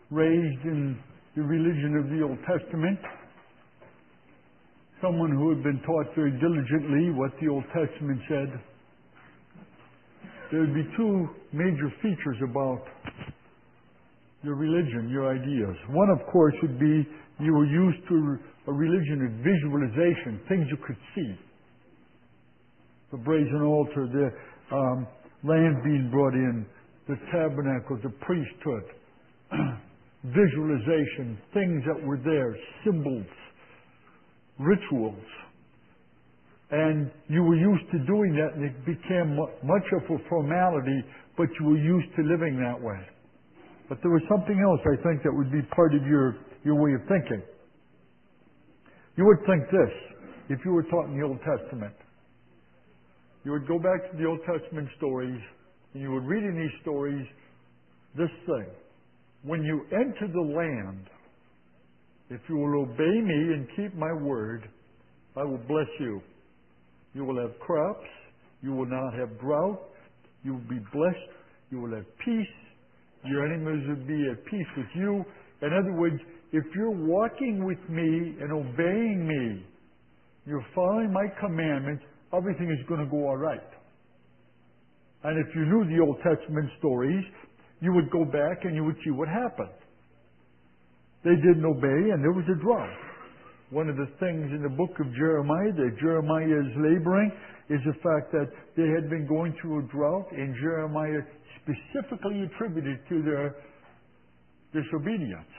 raised in the religion of the Old Testament, someone who had been taught very diligently what the Old Testament said, there would be two major features about your religion, your ideas. One, of course, would be you were used to a religion of visualization, things you could see. The brazen altar, the land being brought in, the tabernacle, the priesthood, visualization, things that were there, symbols, rituals. And you were used to doing that, and it became much of a formality, but you were used to living that way. But there was something else, I think, that would be part of your way of thinking. You would think this, if you were taught in the Old Testament. You would go back to the Old Testament stories, and you would read in these stories this thing. When you enter the land, if you will obey me and keep my word, I will bless you. You will have crops. You will not have drought. You will be blessed. You will have peace. Your enemies will be at peace with you. In other words, if you're walking with me and obeying me, you're following my commandments, everything is going to go all right. And if you knew the Old Testament stories, you would go back and you would see what happened. They didn't obey, and there was a drought. One of the things in the book of Jeremiah that Jeremiah is laboring is the fact that they had been going through a drought, and Jeremiah specifically attributed to their disobedience.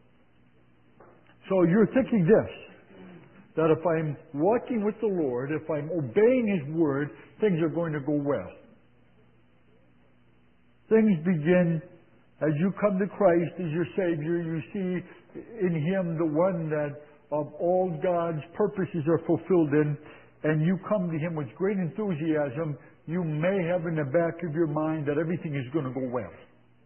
So you're thinking this, that if I'm walking with the Lord, if I'm obeying His word, things are going to go well. Things begin, as you come to Christ as your Savior, you see in Him the one that of all God's purposes are fulfilled in, and you come to Him with great enthusiasm, you may have in the back of your mind that everything is going to go well.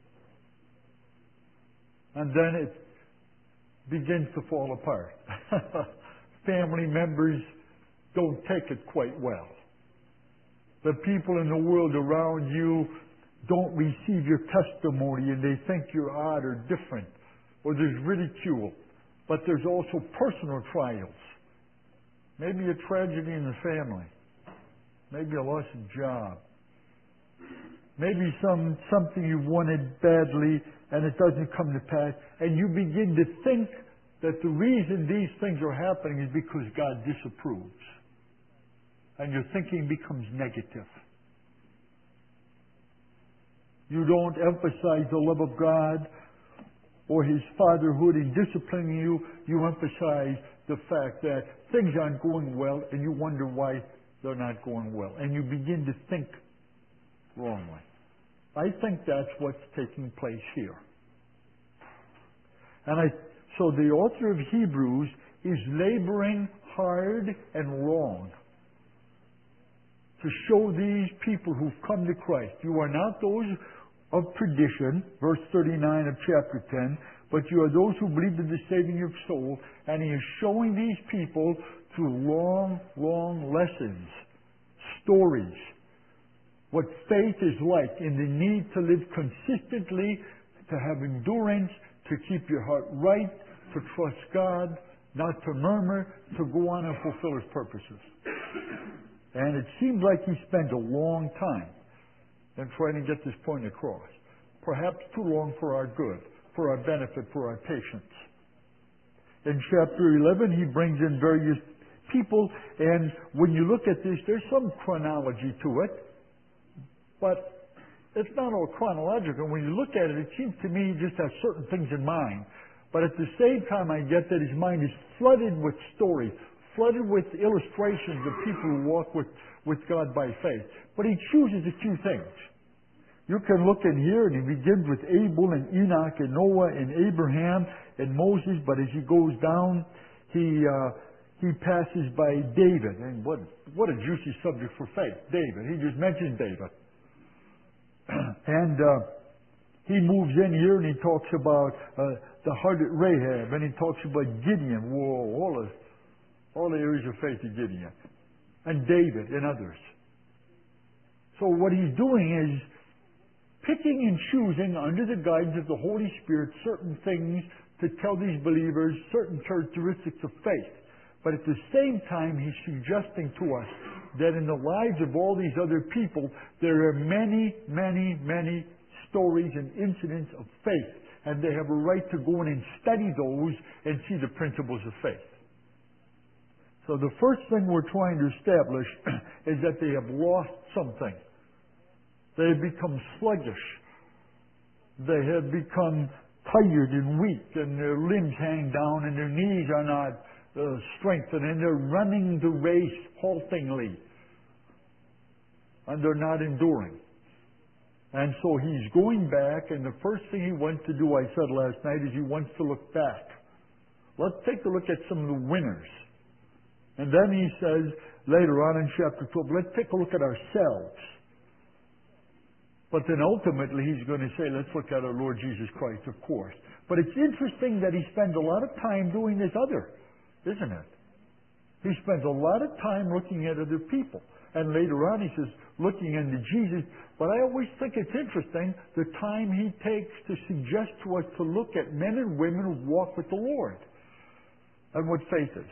And then it begins to fall apart. Family members don't take it quite well. The people in the world around you don't receive your testimony, and they think you're odd or different, or there's ridicule. But there's also personal trials. Maybe a tragedy in the family. Maybe a loss of job. Maybe something you wanted badly and it doesn't come to pass. And you begin to think that the reason these things are happening is because God disapproves. And your thinking becomes negative. You don't emphasize the love of God or His fatherhood in disciplining you. You emphasize the fact that things aren't going well, and you wonder why they're not going well. And you begin to think wrongly. I think that's what's taking place here. So the author of Hebrews is laboring hard and long to show these people who've come to Christ. You are not those of tradition, verse 39 of chapter 10, but you are those who believe in the saving of soul. And he is showing these people through long, long lessons, stories, what faith is like in the need to live consistently, to have endurance, to keep your heart right, to trust God, not to murmur, to go on and fulfill His purposes. And it seems like he spent a long time in trying to get this point across. Perhaps too long for our good, for our benefit, for our patience. In chapter 11, he brings in various people, and when you look at this, there's some chronology to it, but it's not all chronological. When you look at it, it seems to me he just has certain things in mind. But at the same time, I get that his mind is flooded with stories, flooded with illustrations of people who walk with God by faith. But he chooses a few things. You can look in here, and he begins with Abel and Enoch and Noah and Abraham and Moses. But as he goes down, he passes by David. And what a juicy subject for faith, David. He just mentions David. And he moves in here, and he talks about the harlot Rahab, and he talks about Gideon. Whoa, all the areas of faith of Gideon. And David and others. So what he's doing is picking and choosing under the guidance of the Holy Spirit certain things to tell these believers certain characteristics of faith. But at the same time, he's suggesting to us that in the lives of all these other people, there are many, many, many stories and incidents of faith. And they have a right to go in and study those and see the principles of faith. So the first thing we're trying to establish is that they have lost something. They have become sluggish. They have become tired and weak, and their limbs hang down, and their knees are not strengthened, and they're running the race haltingly, and they're not enduring. And so he's going back, and the first thing he wants to do, I said last night, is he wants to look back. Let's take a look at some of the winners. And then he says, later on in chapter 12, let's take a look at ourselves. But then ultimately he's going to say, let's look at our Lord Jesus Christ, of course. But it's interesting that he spends a lot of time doing this other, isn't it? He spends a lot of time looking at other people. And later on he says, looking into Jesus. But I always think it's interesting the time he takes to suggest to us to look at men and women who walk with the Lord and what faith is.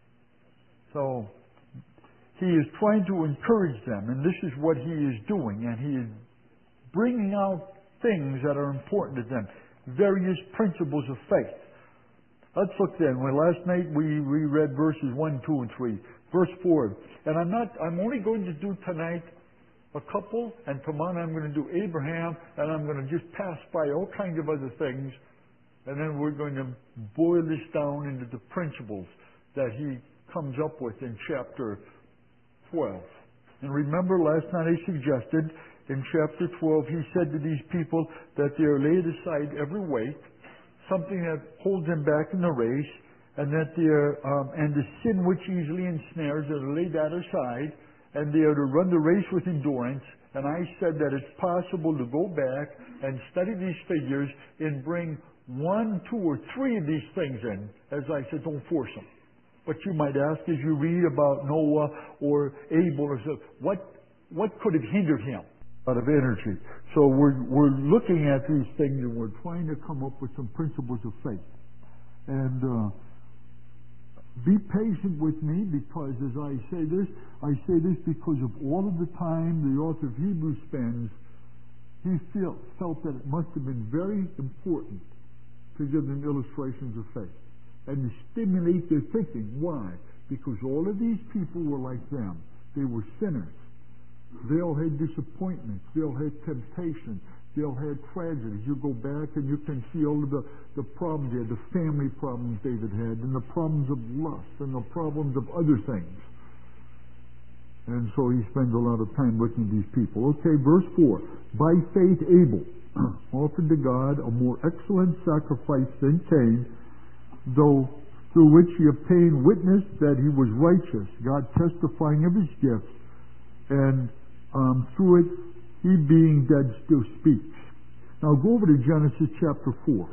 So he is trying to encourage them, and this is what he is doing, and he is bringing out things that are important to them, various principles of faith. Let's look then. Well, last night we read verses 1, 2, and 3. Verse 4. And I'm only going to do tonight a couple, and tomorrow I'm going to do Abraham, and I'm going to just pass by all kinds of other things, and then we're going to boil this down into the principles that he comes up with in chapter 12. And remember, last night I suggested in chapter 12, he said to these people that they are laid aside every weight, something that holds them back in the race, and that they are, and the sin which easily ensnares, they are laid that aside, and they are to run the race with endurance. And I said that it's possible to go back and study these figures and bring 1, 2, or 3 of these things in. As I said, don't force them. But you might ask, as you read about Noah or Abel or so, what could have hindered him out of energy? So we're looking at these things, and we're trying to come up with some principles of faith. And be patient with me, because as I say this because of all of the time the author of Hebrews spends, he felt that it must have been very important to give them illustrations of faith and to stimulate their thinking. Why? Because all of these people were like them. They were sinners. They all had disappointments. They all had temptation. They all had tragedies. You go back and you can see all of the problems there, the family problems David had, and the problems of lust, and the problems of other things. And so he spends a lot of time looking at these people. Okay, verse 4. By faith Abel offered to God a more excellent sacrifice than Cain, though through which he obtained witness that he was righteous, God testifying of his gifts, and through it he being dead still speaks. Now go over to Genesis chapter 4.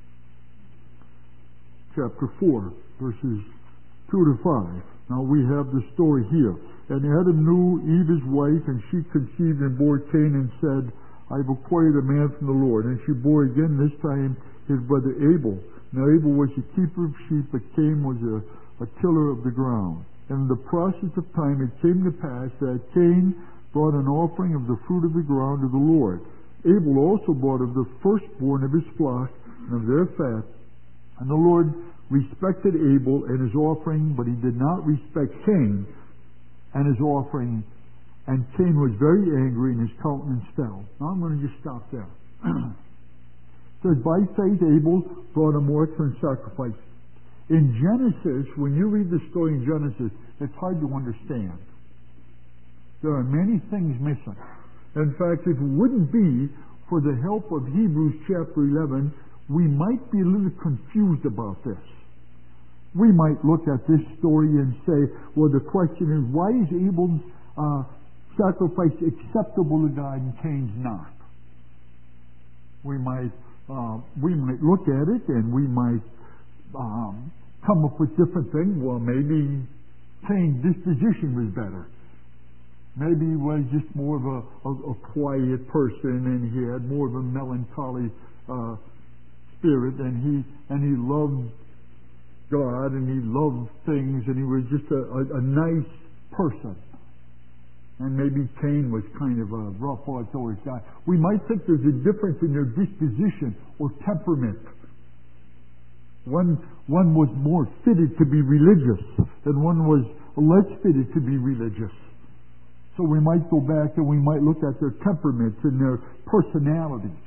Chapter 4, verses 2 to 5. Now we have the story here. And Adam knew Eve his wife, and she conceived and bore Cain, and said, I have acquired a man from the Lord. And she bore again, this time his brother Abel. Now Abel was a keeper of sheep, but Cain was a tiller of the ground. And in the process of time it came to pass that Cain brought an offering of the fruit of the ground to the Lord. Abel also brought of the firstborn of his flock and of their fat. And the Lord respected Abel and his offering, but he did not respect Cain and his offering. And Cain was very angry, and his countenance fell. Now I'm going to just stop there. It says, by faith Abel brought a more excellent sacrifice. In Genesis, when you read the story in Genesis, it's hard to understand. There are many things missing. In fact, if it wouldn't be for the help of Hebrews chapter 11, we might be a little confused about this. We might look at this story and say, well, the question is, why is Abel's sacrifice acceptable to God and Cain's not? We might look at it, and we might come up with different things. Well, maybe Cain's disposition was better. Maybe he was just more of a quiet person, and he had more of a melancholy spirit, and he loved God, and he loved things, and he was just a nice person. And maybe Cain was kind of a rough always guy. We might think there's a difference in their disposition or temperament. One was more fitted to be religious, and one was less fitted to be religious. So we might go back and we might look at their temperaments and their personalities.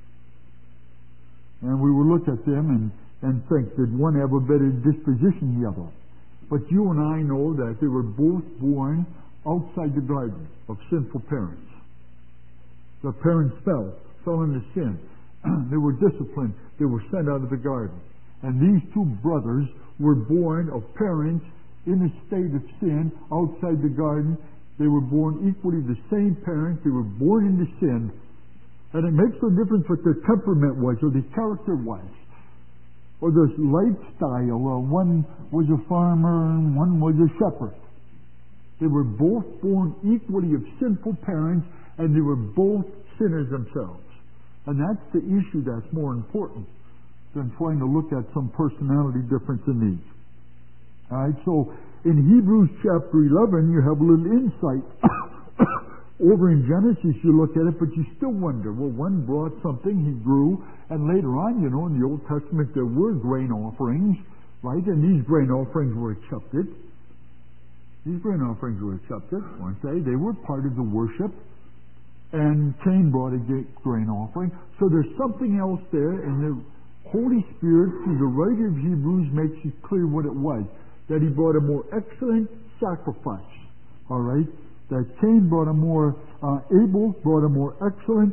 And we will look at them and think, did one have a better disposition than the other? But you and I know that they were both born outside the garden of sinful parents. The parents fell into sin. They were disciplined. They were sent out of the garden. And these two brothers were born of parents in a state of sin outside the garden. They were born equally the same parents. They were born into sin. And it makes no difference what their temperament was or their character was or their lifestyle. One was a farmer and one was a shepherd. They were both born equally of sinful parents, and they were both sinners themselves. And that's the issue that's more important than trying to look at some personality difference in these. All right, so in Hebrews chapter 11, you have a little insight. Over in Genesis, you look at it, but you still wonder, well, one brought something, he grew, and later on, in the Old Testament, there were grain offerings, right? And these grain offerings were accepted. These grain offerings were accepted, weren't they? They were part of the worship. And Cain brought a grain offering. So there's something else there, and the Holy Spirit, through the writer of Hebrews, makes it clear what it was. That he brought a more excellent sacrifice. All right? That Cain brought Abel brought a more excellent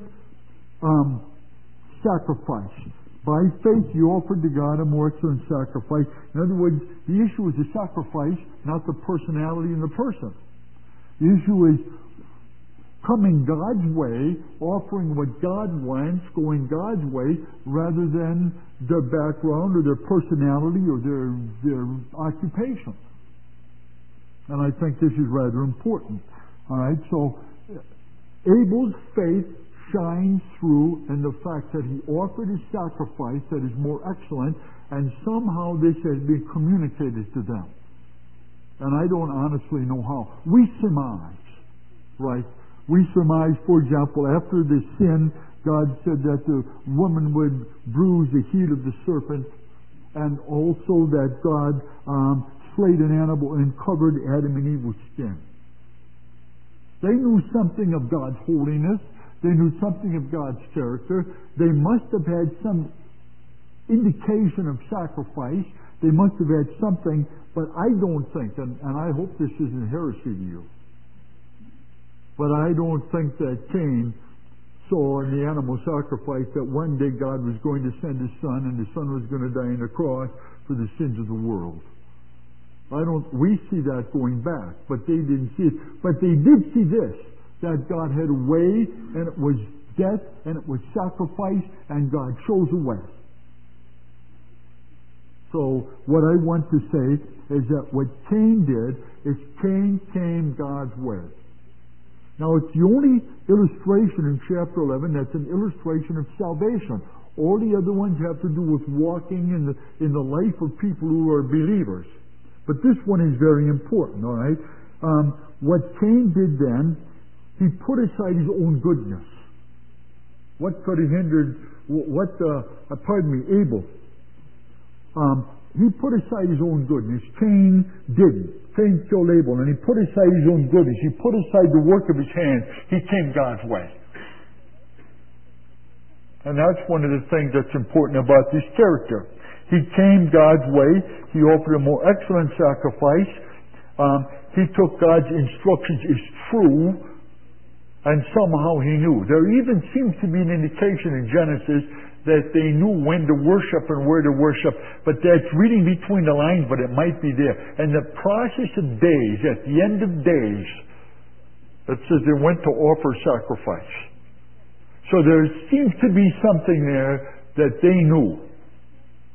sacrifice. By faith he offered to God a more excellent sacrifice. In other words, the issue is the sacrifice, not the personality in the person. The issue is coming God's way, offering what God wants, going God's way, rather than their background or their personality or their occupation. And I think this is rather important. All right, so Abel's faith shines through in the fact that he offered a sacrifice that is more excellent, and somehow this has been communicated to them. And I don't honestly know how. We surmise, right? We surmise, for example, after the sin, God said that the woman would bruise the heel of the serpent, and also that God slayed an animal and covered Adam and Eve with skin. They knew something of God's holiness. They knew something of God's character. They must have had some indication of sacrifice. They must have had something, but I don't think, and I hope this isn't heresy to you, but I don't think that Cain saw in the animal sacrifice that one day God was going to send His Son, and His Son was going to die on the cross for the sins of the world. We see that going back, but they didn't see it. But they did see this, that God had a way, and it was death, and it was sacrifice, and God chose a way. So what I want to say is that what Cain did is Cain came God's way. Now it's the only illustration in chapter 11 that's an illustration of salvation. All the other ones have to do with walking in the life of people who are believers. But this one is very important, all right? What Cain did then, he put aside his own goodness. What could have hindered, Abel. He put aside his own goodness. Cain didn't. Cain killed Abel, and he put aside his own goodness. He put aside the work of his hands. He came God's way. And that's one of the things that's important about this character. He came God's way. He offered a more excellent sacrifice. He took God's instructions as true, and somehow he knew. There even seems to be an indication in Genesis that they knew when to worship and where to worship, but that's reading between the lines, but it might be there. And the process of days, at the end of days, it says they went to offer sacrifice. So there seems to be something there that they knew.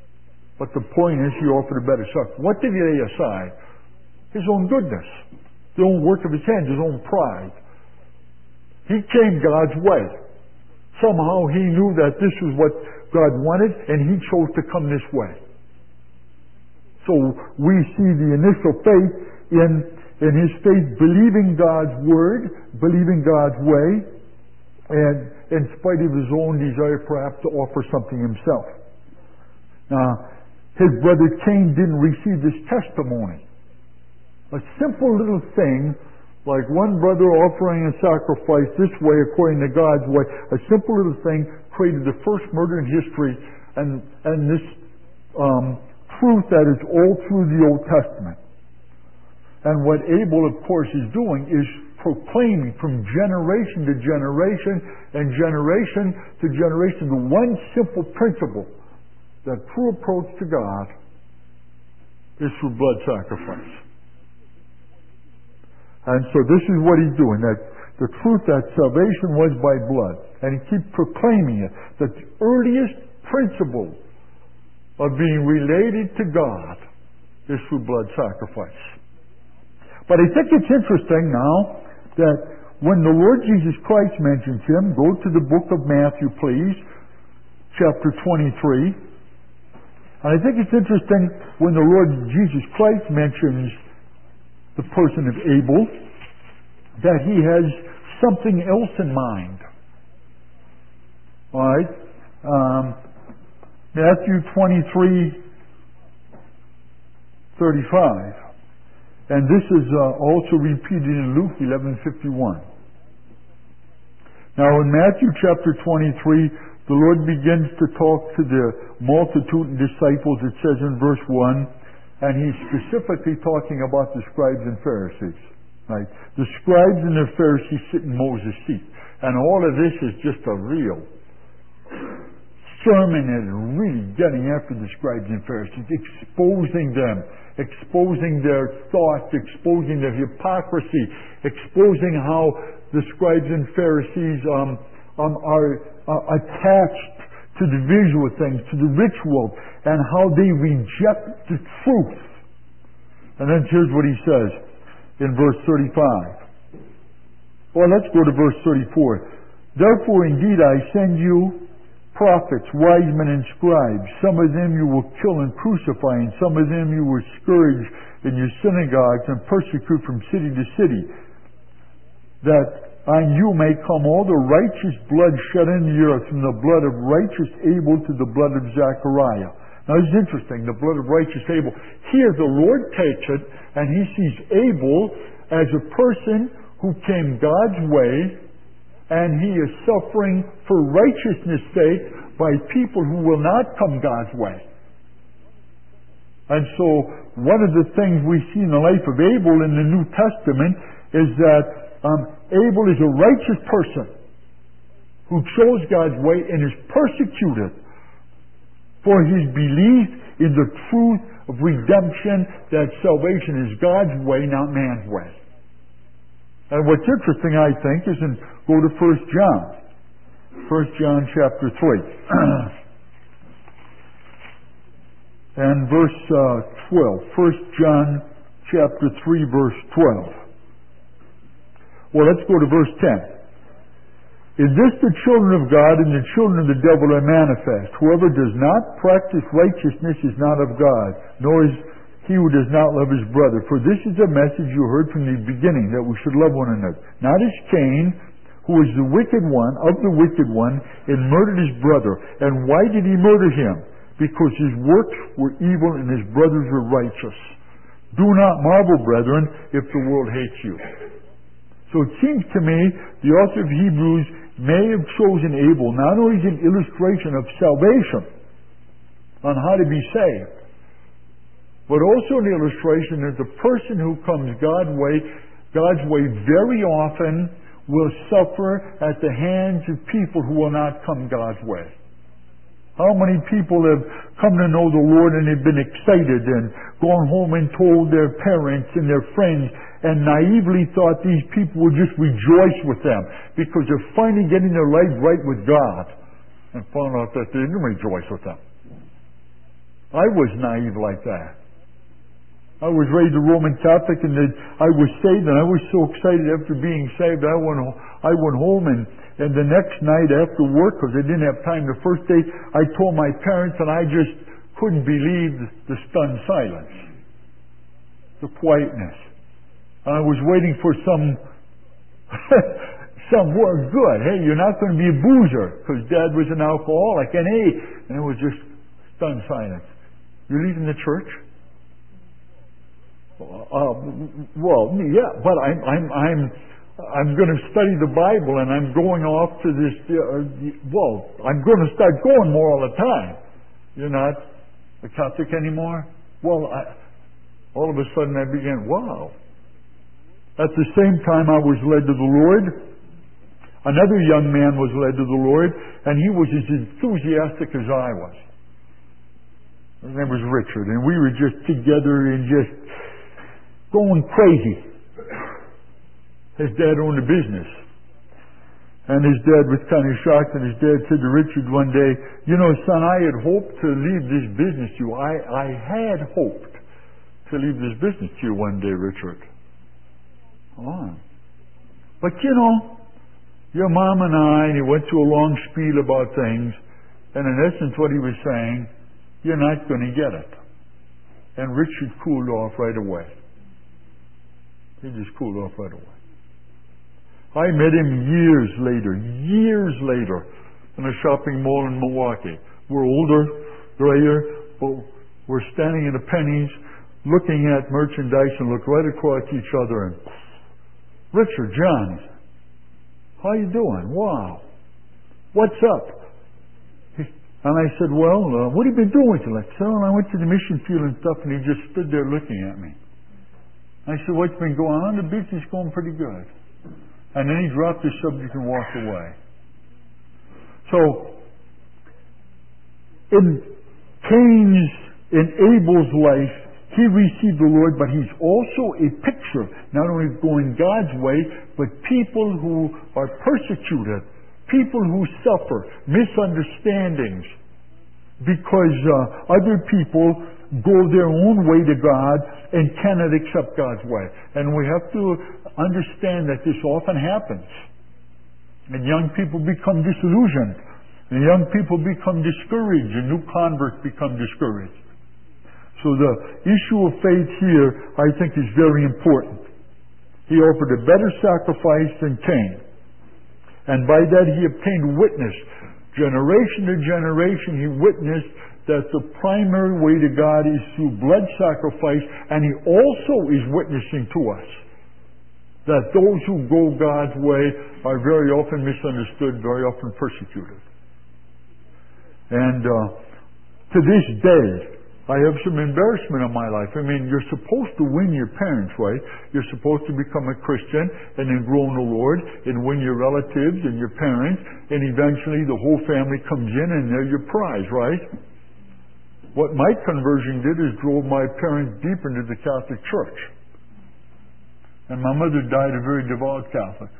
But the point is, he offered a better sacrifice. What did he lay aside? His own goodness. the own work of his hands, his own pride. He came God's way. Somehow he knew that this was what God wanted, and he chose to come this way. So we see the initial faith in his faith, believing God's word, believing God's way, and in spite of his own desire perhaps to offer something himself. Now, his brother Cain didn't receive this testimony. A simple little thing, like one brother offering a sacrifice this way according to God's way, a simple little thing created the first murder in history, and this truth that is all through the Old Testament. And what Abel, of course, is doing is proclaiming from generation to generation and generation to generation the one simple principle, that true approach to God is through blood sacrifice. And so this is what he's doing, that the truth that salvation was by blood. And he keeps proclaiming it, that the earliest principle of being related to God is through blood sacrifice. But I think it's interesting now that when the Lord Jesus Christ mentions him, go to the book of Matthew, please, chapter 23. And I think it's interesting when the Lord Jesus Christ mentions the person of Abel, that he has something else in mind. All right? Matthew 23, 35. And this is also repeated in Luke 11:51. Now in Matthew chapter 23, the Lord begins to talk to the multitude and disciples, it says in verse 1, and he's specifically talking about the scribes and Pharisees. Right? The scribes and the Pharisees sit in Moses' seat. And all of this is just a real sermon and really getting after the scribes and Pharisees, exposing them, exposing their thoughts, exposing their hypocrisy, exposing how the scribes and Pharisees are attached to the visual things, to the ritual, and how they reject the truth. And then here's what he says in verse 35. Well, let's go to verse 34. Therefore, indeed, I send you prophets, wise men, and scribes. Some of them you will kill and crucify, and some of them you will scourge in your synagogues and persecute from city to city, that on you may come all the righteous blood shed in the earth, from the blood of righteous Abel to the blood of Zechariah. Now this is interesting, the blood of righteous Abel. Here the Lord takes it, and he sees Abel as a person who came God's way, and he is suffering for righteousness' sake by people who will not come God's way. And so one of the things we see in the life of Abel in the New Testament is that Abel is a righteous person who chose God's way and is persecuted for his belief in the truth of redemption, that salvation is God's way, not man's way. And what's interesting, I think, is go to 1 John. 1 John chapter 3. And verse 12. 1 John chapter 3, verse 12. Well, let's go to verse 10. In this the children of God and the children of the devil are manifest. Whoever does not practice righteousness is not of God, nor is he who does not love his brother. For this is the message you heard from the beginning, that we should love one another. Not as Cain, who was the wicked one, and murdered his brother. And why did he murder him? Because his works were evil and his brothers were righteous. Do not marvel, brethren, if the world hates you. So it seems to me the author of Hebrews may have chosen Abel not only as an illustration of salvation on how to be saved, but also an illustration that the person who comes God's way very often will suffer at the hands of people who will not come God's way. How many people have come to know the Lord and have been excited and gone home and told their parents and their friends and naively thought these people would just rejoice with them because they're finally getting their life right with God, and found out that they didn't rejoice with them. I was naive like that. I was raised a Roman Catholic, and I was saved, and I was so excited after being saved. I went home, and the next night after work, because I didn't have time the first day, I told my parents, and I just couldn't believe the stunned silence, the quietness. And I was waiting for some word good. Hey, you're not going to be a boozer, because Dad was an alcoholic, and it was just stunned silence. You're leaving the church? Well, yeah, but I'm going to study the Bible, and I'm going off to this. I'm going to start going more all the time. You're not a Catholic anymore? Well, all of a sudden I began. Wow. At the same time, I was led to the Lord. Another young man was led to the Lord, and he was as enthusiastic as I was. His name was Richard, and we were just together and just going crazy. His dad owned a business. And his dad was kind of shocked, and his dad said to Richard one day, you know, son, I had hoped to leave this business to you. I had hoped to leave this business to you one day, Richard. Oh. But you know, your mom and he went through a long spiel about things, and in essence what he was saying, you're not going to get it. And Richard cooled off right away. He just cooled off right away. I met him years later, in a shopping mall in Milwaukee. We're older, grayer, but we're standing in the Pennies, looking at merchandise, and look right across each other. And Richard, John, how you doing? Wow. What's up? And I said, well, what have you been doing? He said, well, I went to the mission field and stuff, and he just stood there looking at me. I said, what's been going on? The business is going pretty good. And then he dropped the subject and walked away. So, in Abel's life, he received the Lord, but he's also a picture, not only going God's way, but people who are persecuted, people who suffer misunderstandings, because other people go their own way to God and cannot accept God's way. And we have to understand that this often happens. And young people become disillusioned. And young people become discouraged. And new converts become discouraged. So the issue of faith here, I think, is very important. He offered a better sacrifice than Cain. And by that he obtained witness. Generation to generation he witnessed that the primary way to God is through blood sacrifice, and he also is witnessing to us that those who go God's way are very often misunderstood, very often persecuted. And to this day, I have some embarrassment in my life. I mean, you're supposed to win your parents' way. You're supposed to become a Christian and then grow in the Lord and win your relatives and your parents, and eventually the whole family comes in and they're your prize, right? What my conversion did is drove my parents deep into the Catholic Church. And my mother died a very devout Catholic.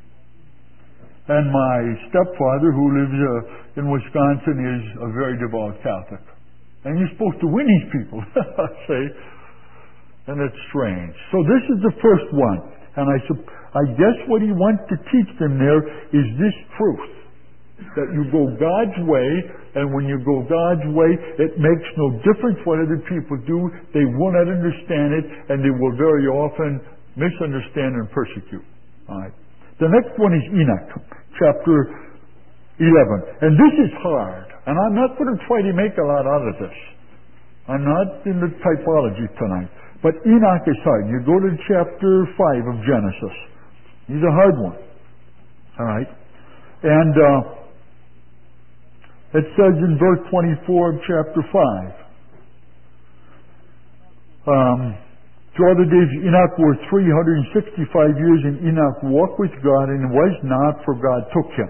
And my stepfather, who lives in Wisconsin, is a very devout Catholic. And you're supposed to win these people, see? And it's strange. So this is the first one. And I guess what he wants to teach them there is this truth. That you go God's way, and when you go God's way, it makes no difference what other people do. They will not understand it, and they will very often misunderstand and persecute. All right. The next one is Enoch, chapter 11. And this is hard. And I'm not going to try to make a lot out of this. I'm not in the typology tonight. But Enoch is hard. You go to chapter 5 of Genesis. He's a hard one. All right. And it says in verse 24 of chapter 5, to all the days of Enoch were 365 years, and Enoch walked with God, and was not, for God took him.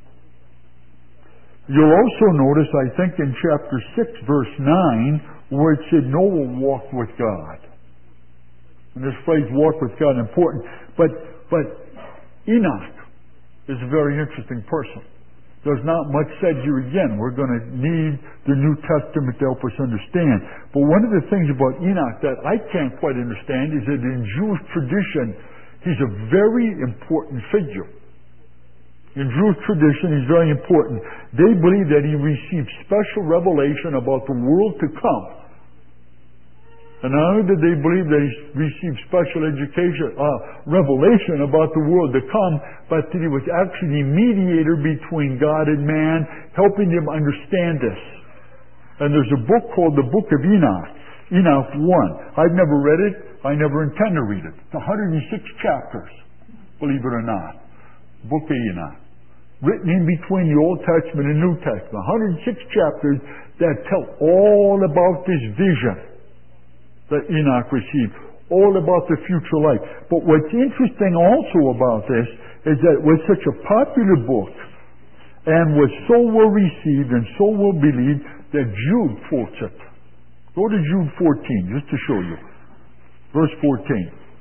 You'll also notice, I think, in chapter 6, verse 9, where it said Noah walked with God. And this phrase, walk with God, important. But Enoch is a very interesting person. There's not much said here again. We're going to need the New Testament to help us understand. But one of the things about Enoch that I can't quite understand is that in Jewish tradition, he's a very important figure. In Jewish tradition, he's very important. They believe that he received special revelation about the world to come. And not only did they believe that he received special revelation about the world to come, but that he was actually the mediator between God and man, helping them understand this. And there's a book called the Book of Enoch, Enoch 1. I've never read it. I never intend to read it. It's 106 chapters, believe it or not. Book of Enoch. Written in between the Old Testament and New Testament. 106 chapters that tell all about this vision that Enoch received, all about the future life. But what's interesting also about this is that it was such a popular book and was so well received and so well believed that Jude quotes it. Go to Jude 14, just to show you. Verse 14.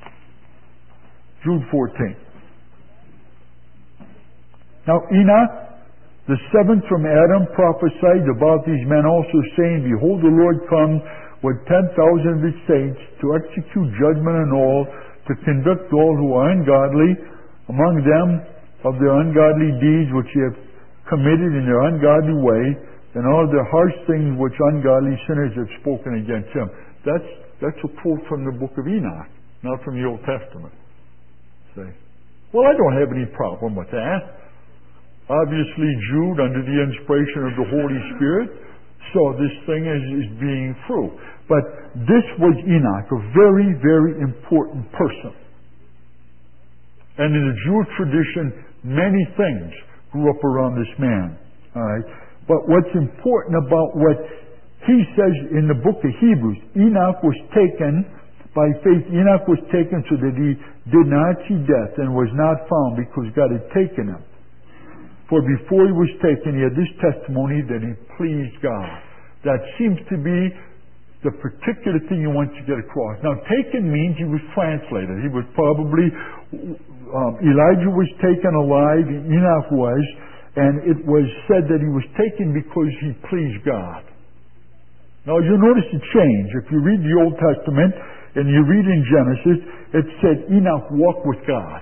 Jude 14. Now Enoch, the seventh from Adam, prophesied about these men also, saying, Behold, the Lord comes with 10,000 of his saints to execute judgment on all, to convict all who are ungodly, among them of their ungodly deeds which they have committed in their ungodly way, and all the harsh things which ungodly sinners have spoken against him. That's a quote from the book of Enoch, not from the Old Testament. Say, well, I don't have any problem with that. Obviously, Jude, under the inspiration of the Holy Spirit, saw this thing as being true. But this was Enoch, a very, very important person. And in the Jewish tradition, many things grew up around this man. All right? But what's important about what he says in the book of Hebrews, Enoch was taken by faith. Enoch was taken so that he did not see death and was not found because God had taken him. For before he was taken, he had this testimony that he pleased God. That seems to be the particular thing you want to get across. Now, taken means he was translated. He was probably, Elijah was taken alive, Enoch was, and it was said that he was taken because he pleased God. Now, you'll notice a change. If you read the Old Testament and you read in Genesis, it said Enoch walked with God.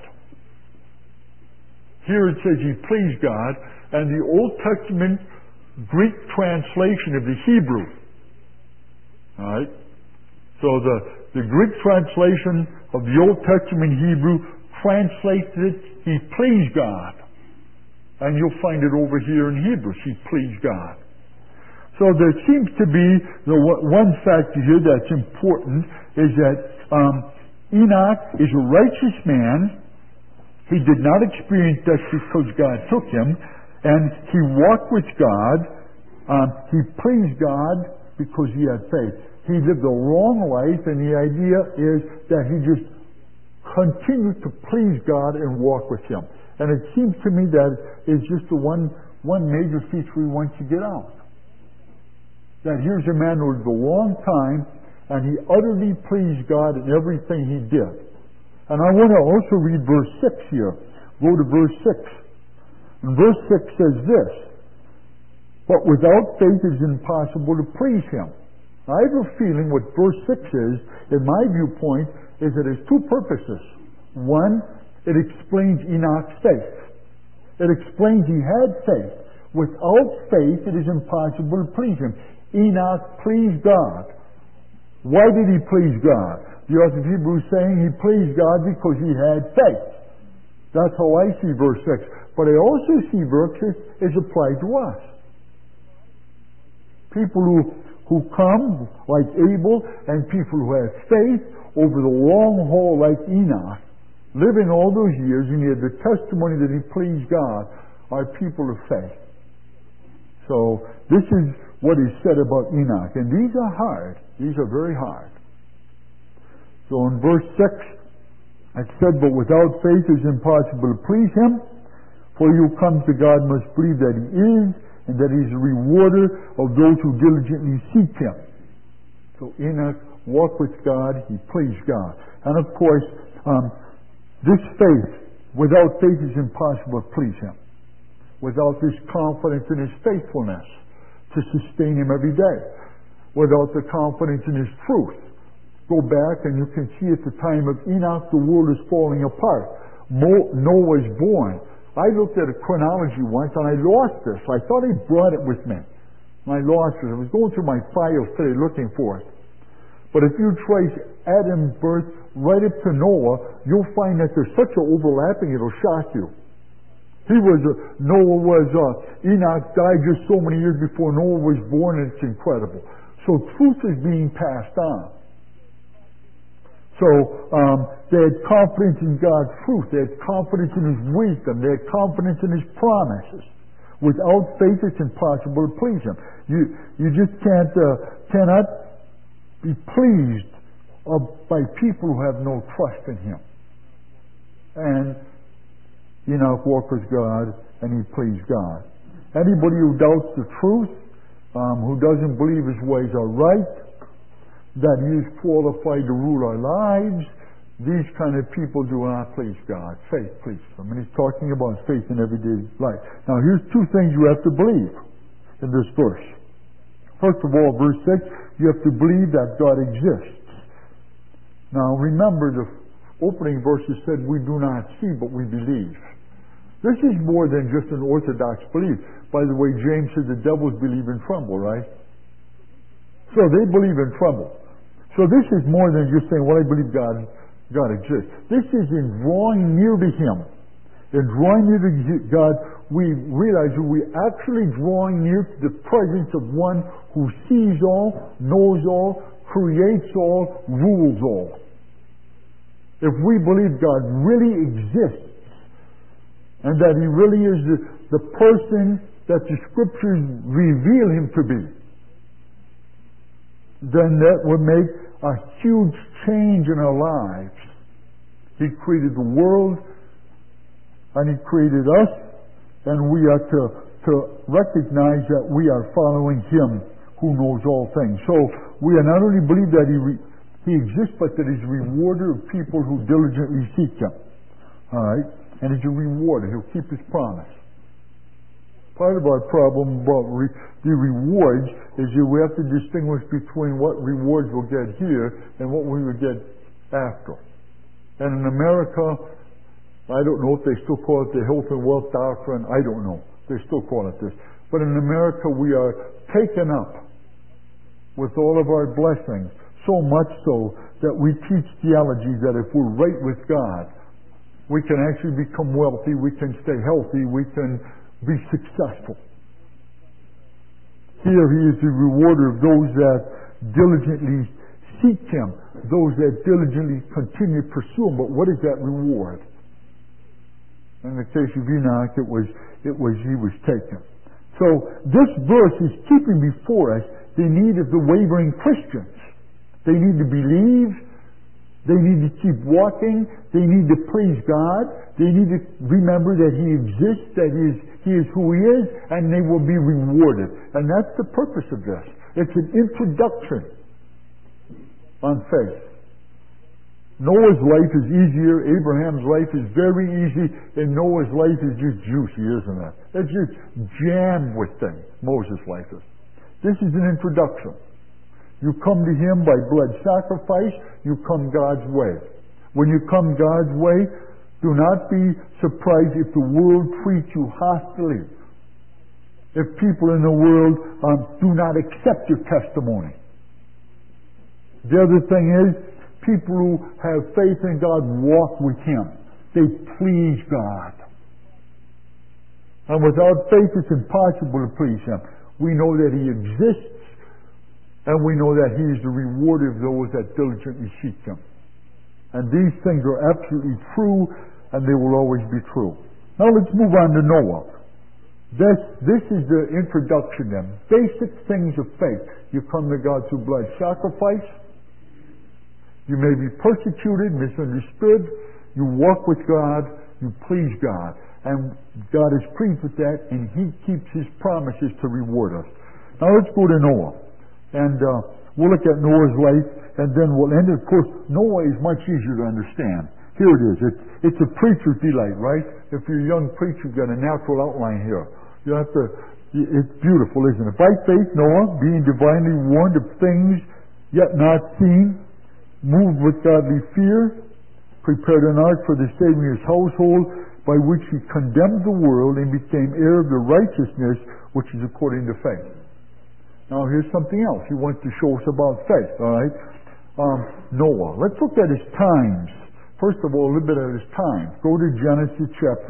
Here it says he pleased God, and the Old Testament Greek translation of the Hebrew. All right? So the Greek translation of the Old Testament Hebrew translates it, he pleased God. And you'll find it over here in Hebrews, he pleased God. So there seems to be one factor here that's important is that Enoch is a righteous man. He did not experience death because God took him, and he walked with God. He pleased God because he had faith. He lived a long life, and the idea is that he just continued to please God and walk with him. And it seems to me that is just the one major feature we want to get out. That here's a man who lived a long time, and he utterly pleased God in everything he did. And I want to also read verse 6 here. Go to verse 6. And verse 6 says this, But without faith it is impossible to please him. I have a feeling what verse 6 is, in my viewpoint, is that it has two purposes. One, it explains Enoch's faith. It explains he had faith. Without faith it is impossible to please him. Enoch pleased God. Why did he please God? The author of Hebrews saying he pleased God because he had faith. That's how I see verse 6. But I also see verse 6 is applied to us. People who come like Abel and people who have faith over the long haul like Enoch, living all those years, and he had the testimony that he pleased God, are people of faith. So this is what is said about Enoch. And these are hard. These are very hard. So in verse 6, it said, But without faith it is impossible to please him, for he who comes to God must believe that he is, and that he is a rewarder of those who diligently seek him. So Enoch walked with God, he pleased God. And of course, this faith, without faith it is impossible to please him. without this confidence in His faithfulness to sustain him every day, without the confidence in His truth. Go back and you can see at the time of Enoch, the world is falling apart. Noah is born. I looked at a chronology once and I lost this. I thought I brought it with me. And I lost it. I was going through my files today looking for it. But if you trace Adam's birth right up to Noah, you'll find that there's such an overlapping, it'll shock you. Enoch died just so many years before Noah was born, and it's incredible. So truth is being passed on. So they had confidence in God's truth. They had confidence in His wisdom. They had confidence in His promises. Without faith, it's impossible to please Him. You just cannot be pleased by people who have no trust in Him. And Enoch walked with God, and he pleased God. Anybody who doubts the truth, who doesn't believe his ways are right, that he is qualified to rule our lives, these kind of people do not please God. Faith pleases Him. And he's talking about faith in everyday life. Now here's two things you have to believe in this verse. First of all, verse 6, you have to believe that God exists. Now remember, the opening verses said, we do not see, but we believe. This is more than just an orthodox belief. By the way, James said the devils believe and tremble, right? So they believe and tremble. So this is more than just saying, well, I believe God exists. This is in drawing near to Him. In drawing near to God, we realize that we're actually drawing near to the presence of one who sees all, knows all, creates all, rules all. If we believe God really exists, and that He really is the person that the Scriptures reveal Him to be, then that would make a huge change in our lives. He created the world, and He created us, and we are to recognize that we are following Him who knows all things. So we are not only believe that He exists, but that He's a rewarder of people who diligently seek Him. All right? And He's a rewarder. He'll keep His promise. Part of our problem about the rewards is that we have to distinguish between what rewards we'll get here and what we will get after. And in America, I don't know if they still call it the health and wealth doctrine. I don't know. They still call it this. But in America, we are taken up with all of our blessings, so much so that we teach theology that if we're right with God, we can actually become wealthy, we can stay healthy, we can be successful. Here He is the rewarder of those that diligently seek Him, those that diligently continue to pursue Him. But what is that reward? In the case of Enoch, it was he was taken. So this verse is keeping before us the need of the wavering Christians. They need to believe. They need to keep walking. They need to please God. They need to remember that He exists, that He is who He is, and they will be rewarded. And that's the purpose of this. It's an introduction on faith. Noah's life is easier. Abraham's life is very easy. And Noah's life is just juicy, isn't it? It's just jammed with things. Moses' life is. This is an introduction. You come to Him by blood sacrifice. You come God's way. When you come God's way, do not be surprised if the world treats you hostilely. If people in the world do not accept your testimony. The other thing is, people who have faith in God walk with Him. They please God. And without faith, it's impossible to please Him. We know that He exists. And we know that He is the rewarder of those that diligently seek Him. And these things are absolutely true, and they will always be true. Now let's move on to Noah. This is the introduction then. Basic things of faith. You come to God through blood sacrifice. You may be persecuted, misunderstood. You walk with God. You please God. And God is pleased with that, and He keeps His promises to reward us. Now let's go to Noah. And we'll look at Noah's life, and then we'll end it. Of course, Noah is much easier to understand. Here it is. It's a preacher's delight, right? If you're a young preacher, you've got a natural outline here. You have to, it's beautiful, isn't it? By faith, Noah, being divinely warned of things yet not seen, moved with godly fear, prepared an ark for the saving of his household, by which he condemned the world and became heir of the righteousness which is according to faith. Now here's something else he wants to show us about faith, all right? Noah. Let's look at his times. First of all, a little bit of his time. Go to Genesis chapter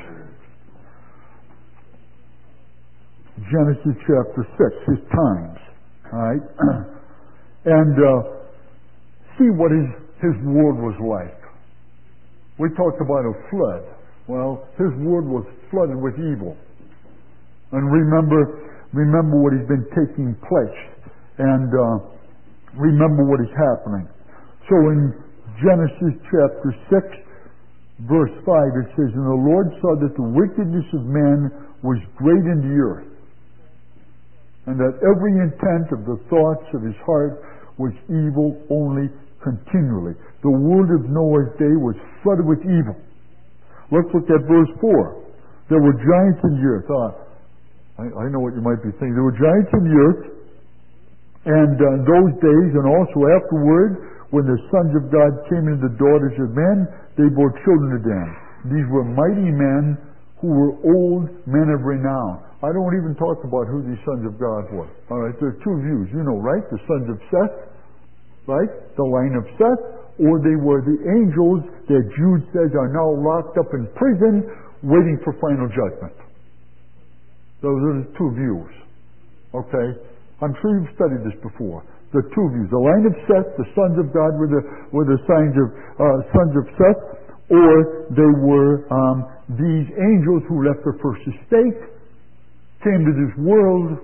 6. Genesis chapter 6, his times. All right? And see what his world was like. We talked about a flood. Well, his world was flooded with evil. And remember what has been taking place. And remember what is happening. So in Genesis chapter 6, verse 5, it says, And the Lord saw that the wickedness of man was great in the earth, and that every intent of the thoughts of his heart was evil only continually. The world of Noah's day was flooded with evil. Let's look at verse 4. There were giants in the earth. I know what you might be thinking. There were giants in the earth, and in those days, and also afterward, when the sons of God came into the daughters of men, they bore children to them. These were mighty men who were old men of renown. I don't even talk about who these sons of God were. All right, there are two views. You know, right? The sons of Seth, right? The line of Seth. Or they were the angels that Jude says are now locked up in prison waiting for final judgment. Those are the two views. Okay? I'm sure you've studied this before. The two views. The line of Seth, the sons of God were the sons of Seth, or they were these angels who left their first estate, came to this world,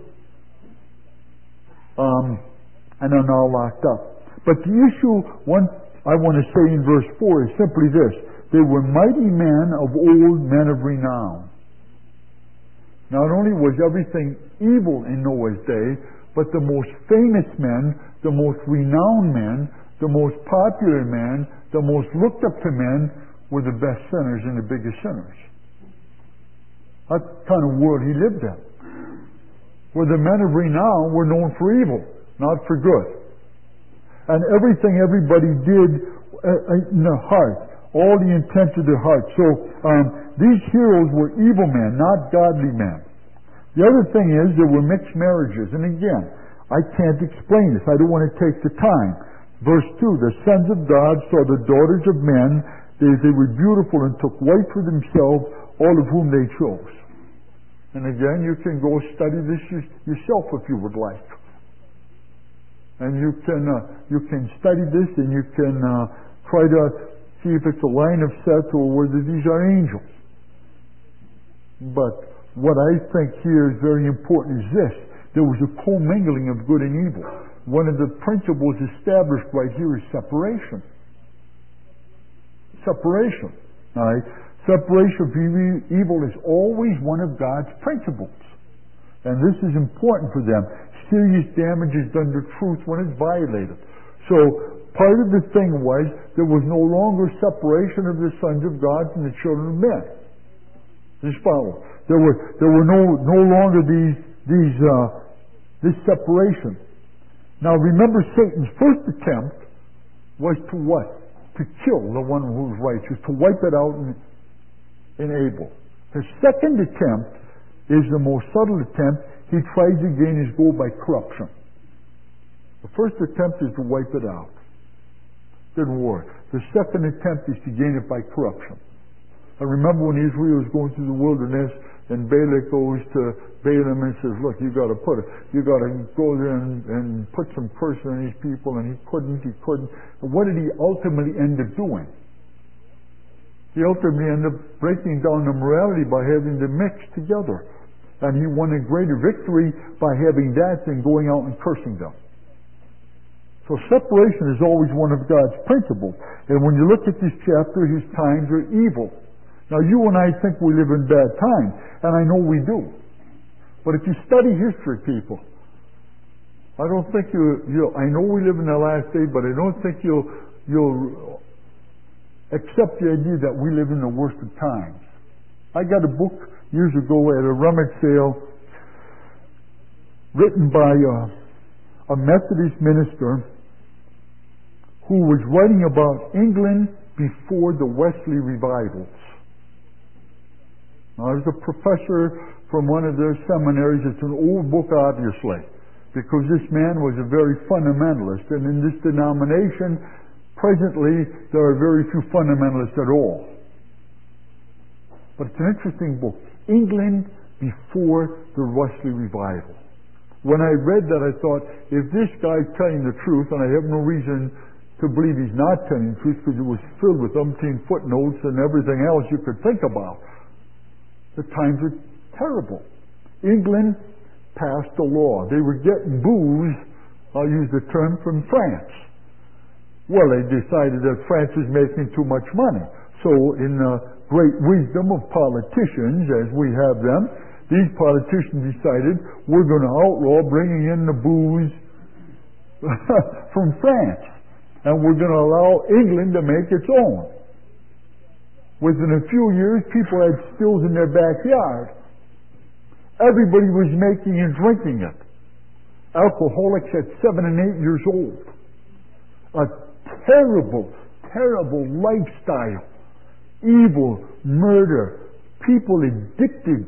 and are now locked up. But the issue, I want to say in verse 4 is simply this. They were mighty men of old, men of renown. Not only was everything evil in Noah's day, but the most famous men, the most renowned men, the most popular men, the most looked up to men were the best sinners and the biggest sinners. That's the kind of world he lived in. Where the men of renown were known for evil, not for good. And everything everybody did in their heart, all the intent of their heart. So these heroes were evil men, not godly men. The other thing is there were mixed marriages. And again, I can't explain this. I don't want to take the time. Verse 2, the sons of God saw the daughters of men. They were beautiful and took wife for themselves, all of whom they chose. And again, you can go study this yourself if you would like. And you can study this and you can try to see if it's a line of Seth or whether these are angels. But what I think here is very important is this. There was a commingling of good and evil. One of the principles established right here is separation. Separation. All right? Separation from evil is always one of God's principles. And this is important for them. Serious damage is done to truth when it's violated. So part of the thing was there was no longer separation of the sons of God from the children of men. Just follow. There were no longer this separation. Now remember, Satan's first attempt was to what? To kill the one who was righteous, to wipe it out in Abel. His second attempt is the most subtle attempt. He tries to gain his goal by corruption. The first attempt is to wipe it out. Didn't work. The second attempt is to gain it by corruption. I remember when Israel was going through the wilderness, and Balak goes to Balaam and says, "Look, you got to go there and put some curse on these people," and he couldn't. And what did he ultimately end up doing? He ultimately ended up breaking down the morality by having them mixed together. And he won a greater victory by having that than going out and cursing them. So separation is always one of God's principles. And when you look at this chapter, his times are evil. Now you and I think we live in bad times, and I know we do. But if you study history, people, I don't think I know we live in the last day, but I don't think you'll accept the idea that we live in the worst of times. I got a book years ago at a rummage sale written by a Methodist minister who was writing about England before the Wesley revivals. Now, I was a professor from one of their seminaries. It's an old book, obviously, because this man was a very fundamentalist. And in this denomination, presently, there are very few fundamentalists at all. But it's an interesting book. England before the Wesley revival. When I read that, I thought, if this guy's telling the truth, and I have no reason to believe he's not telling the truth because it was filled with umpteen footnotes and everything else you could think about. The times were terrible. England passed a law. They were getting booze, I'll use the term, from France. Well, they decided that France was making too much money. So in the great wisdom of politicians, as we have them, these politicians decided we're going to outlaw bringing in the booze from France. And we're going to allow England to make its own. Within a few years, people had stills in their backyard. Everybody was making and drinking it. Alcoholics at 7 and 8 years old. A terrible, terrible lifestyle. Evil, murder, people addicted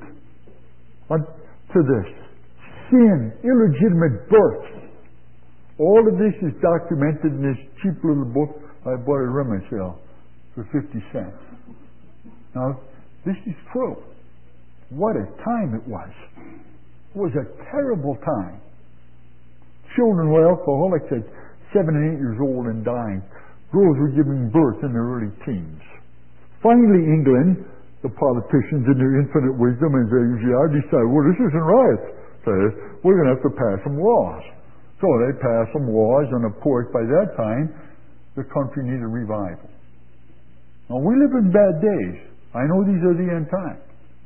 to this. Sin, illegitimate births. All of this is documented in this cheap little book I bought at a rummage sale for 50 cents. Now, this is true. What a time it was. It was a terrible time. Children were alcoholics at 7 and 8 years old and dying. Girls were giving birth in their early teens. Finally, England, the politicians in their infinite wisdom, as they usually are, decided, well, this isn't right. So we're going to have to pass some laws. So they passed some laws, and of course, by that time, the country needed a revival. Now, we live in bad days. I know these are the end times.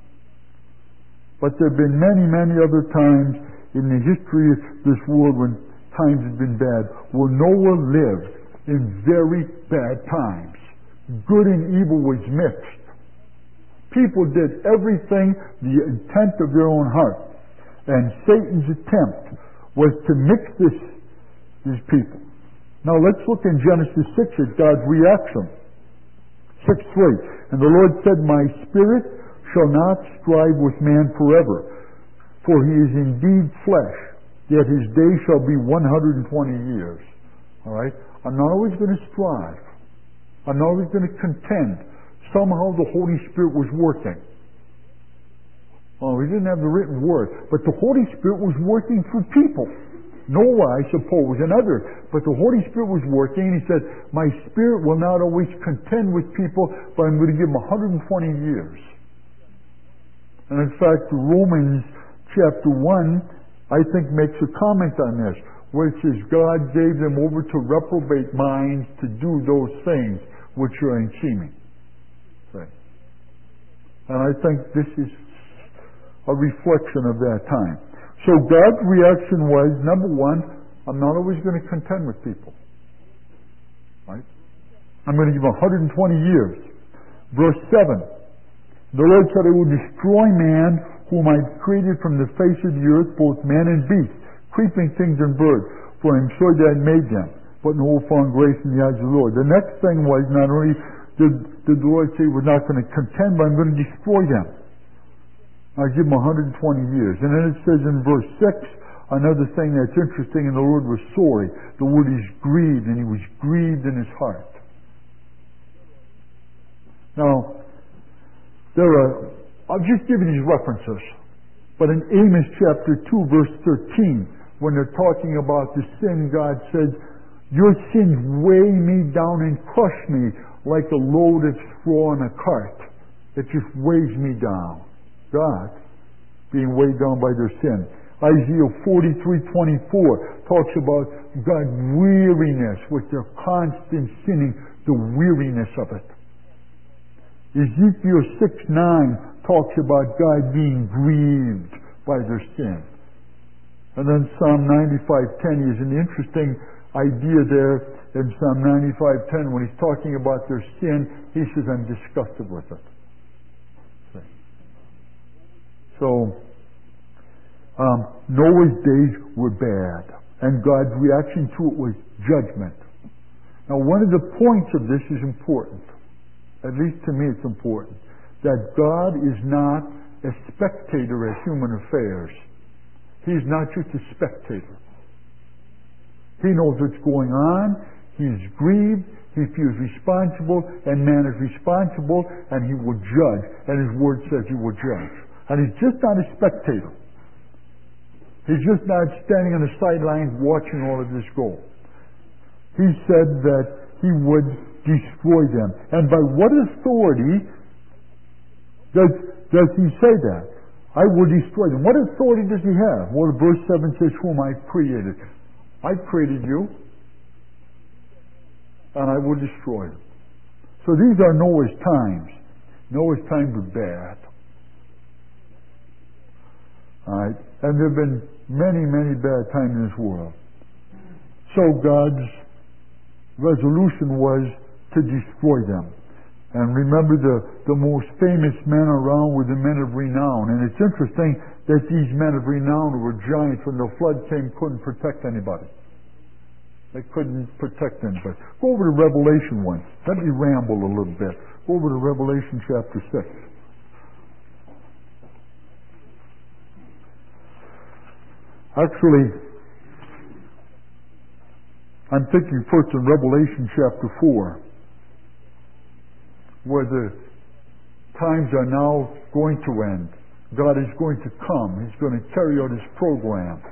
But there have been many, many other times in the history of this world when times have been bad, where Noah lived in very bad times. Good and evil was mixed. People did everything the intent of their own heart. And Satan's attempt was to mix these people. Now let's look in Genesis 6 at God's reaction. 6:3. And the Lord said, my spirit shall not strive with man forever, for he is indeed flesh, yet his day shall be 120 years. All right? I'm not always going to strive. I'm not always going to contend. Somehow the Holy Spirit was working. Oh, he didn't have the written word, but the Holy Spirit was working through people. Noah, I suppose, and others. But the Holy Spirit was working, and he said, my spirit will not always contend with people, but I'm going to give them 120 years. And in fact, Romans chapter 1, I think, makes a comment on this, where it says God gave them over to reprobate minds to do those things which are unseemly. Right. And I think this is a reflection of that time. So God's reaction was, number one, I'm not always going to contend with people. Right? I'm going to give 120 years. Verse 7. The Lord said, I will destroy man whom I created from the face of the earth, both man and beast, creeping things and birds, for I am sure that I made them, but no one found grace in the eyes of the Lord. The next thing was, not only did the Lord say we're not going to contend, but I'm going to destroy them. I give him 120 years. And then it says in verse 6, another thing that's interesting, and the Lord was sorry. The word is grieved, and he was grieved in his heart. Now, I'll just give you these references. But in Amos chapter 2, verse 13, when they're talking about the sin, God says, your sins weigh me down and crush me like a load of straw in a cart. It just weighs me down. God being weighed down by their sin. Isaiah 43:24 talks about God's weariness with their constant sinning, the weariness of it. Ezekiel 6:9 talks about God being grieved by their sin. And then Psalm 95:10 is an interesting idea there in Psalm 95:10 when he's talking about their sin. He says, I'm disgusted with it. So, Noah's days were bad, and God's reaction to it was judgment. Now, one of the points of this is important. At least to me it's important. That God is not a spectator at human affairs. He's not just a spectator. He knows what's going on. He's grieved. He feels responsible, and man is responsible, and he will judge. And his word says he will judge. And he's just not a spectator. He's just not standing on the sidelines watching all of this go. He said that he would destroy them. And by what authority does he say that? I will destroy them. What authority does he have? Well, verse 7 says, whom I created. I created you, and I will destroy them. So these are Noah's times. Noah's times were bad. Alright? And there have been many, many bad times in this world. So God's resolution was to destroy them. And remember, the most famous men around were the men of renown. And it's interesting that these men of renown were giants. When the flood came, couldn't protect anybody. They couldn't protect anybody. Go over to Revelation once. Let me ramble a little bit. Go over to Revelation chapter 6. Actually, I'm thinking first in Revelation chapter 4, where the times are now going to end. God is going to come. He's going to carry out His program.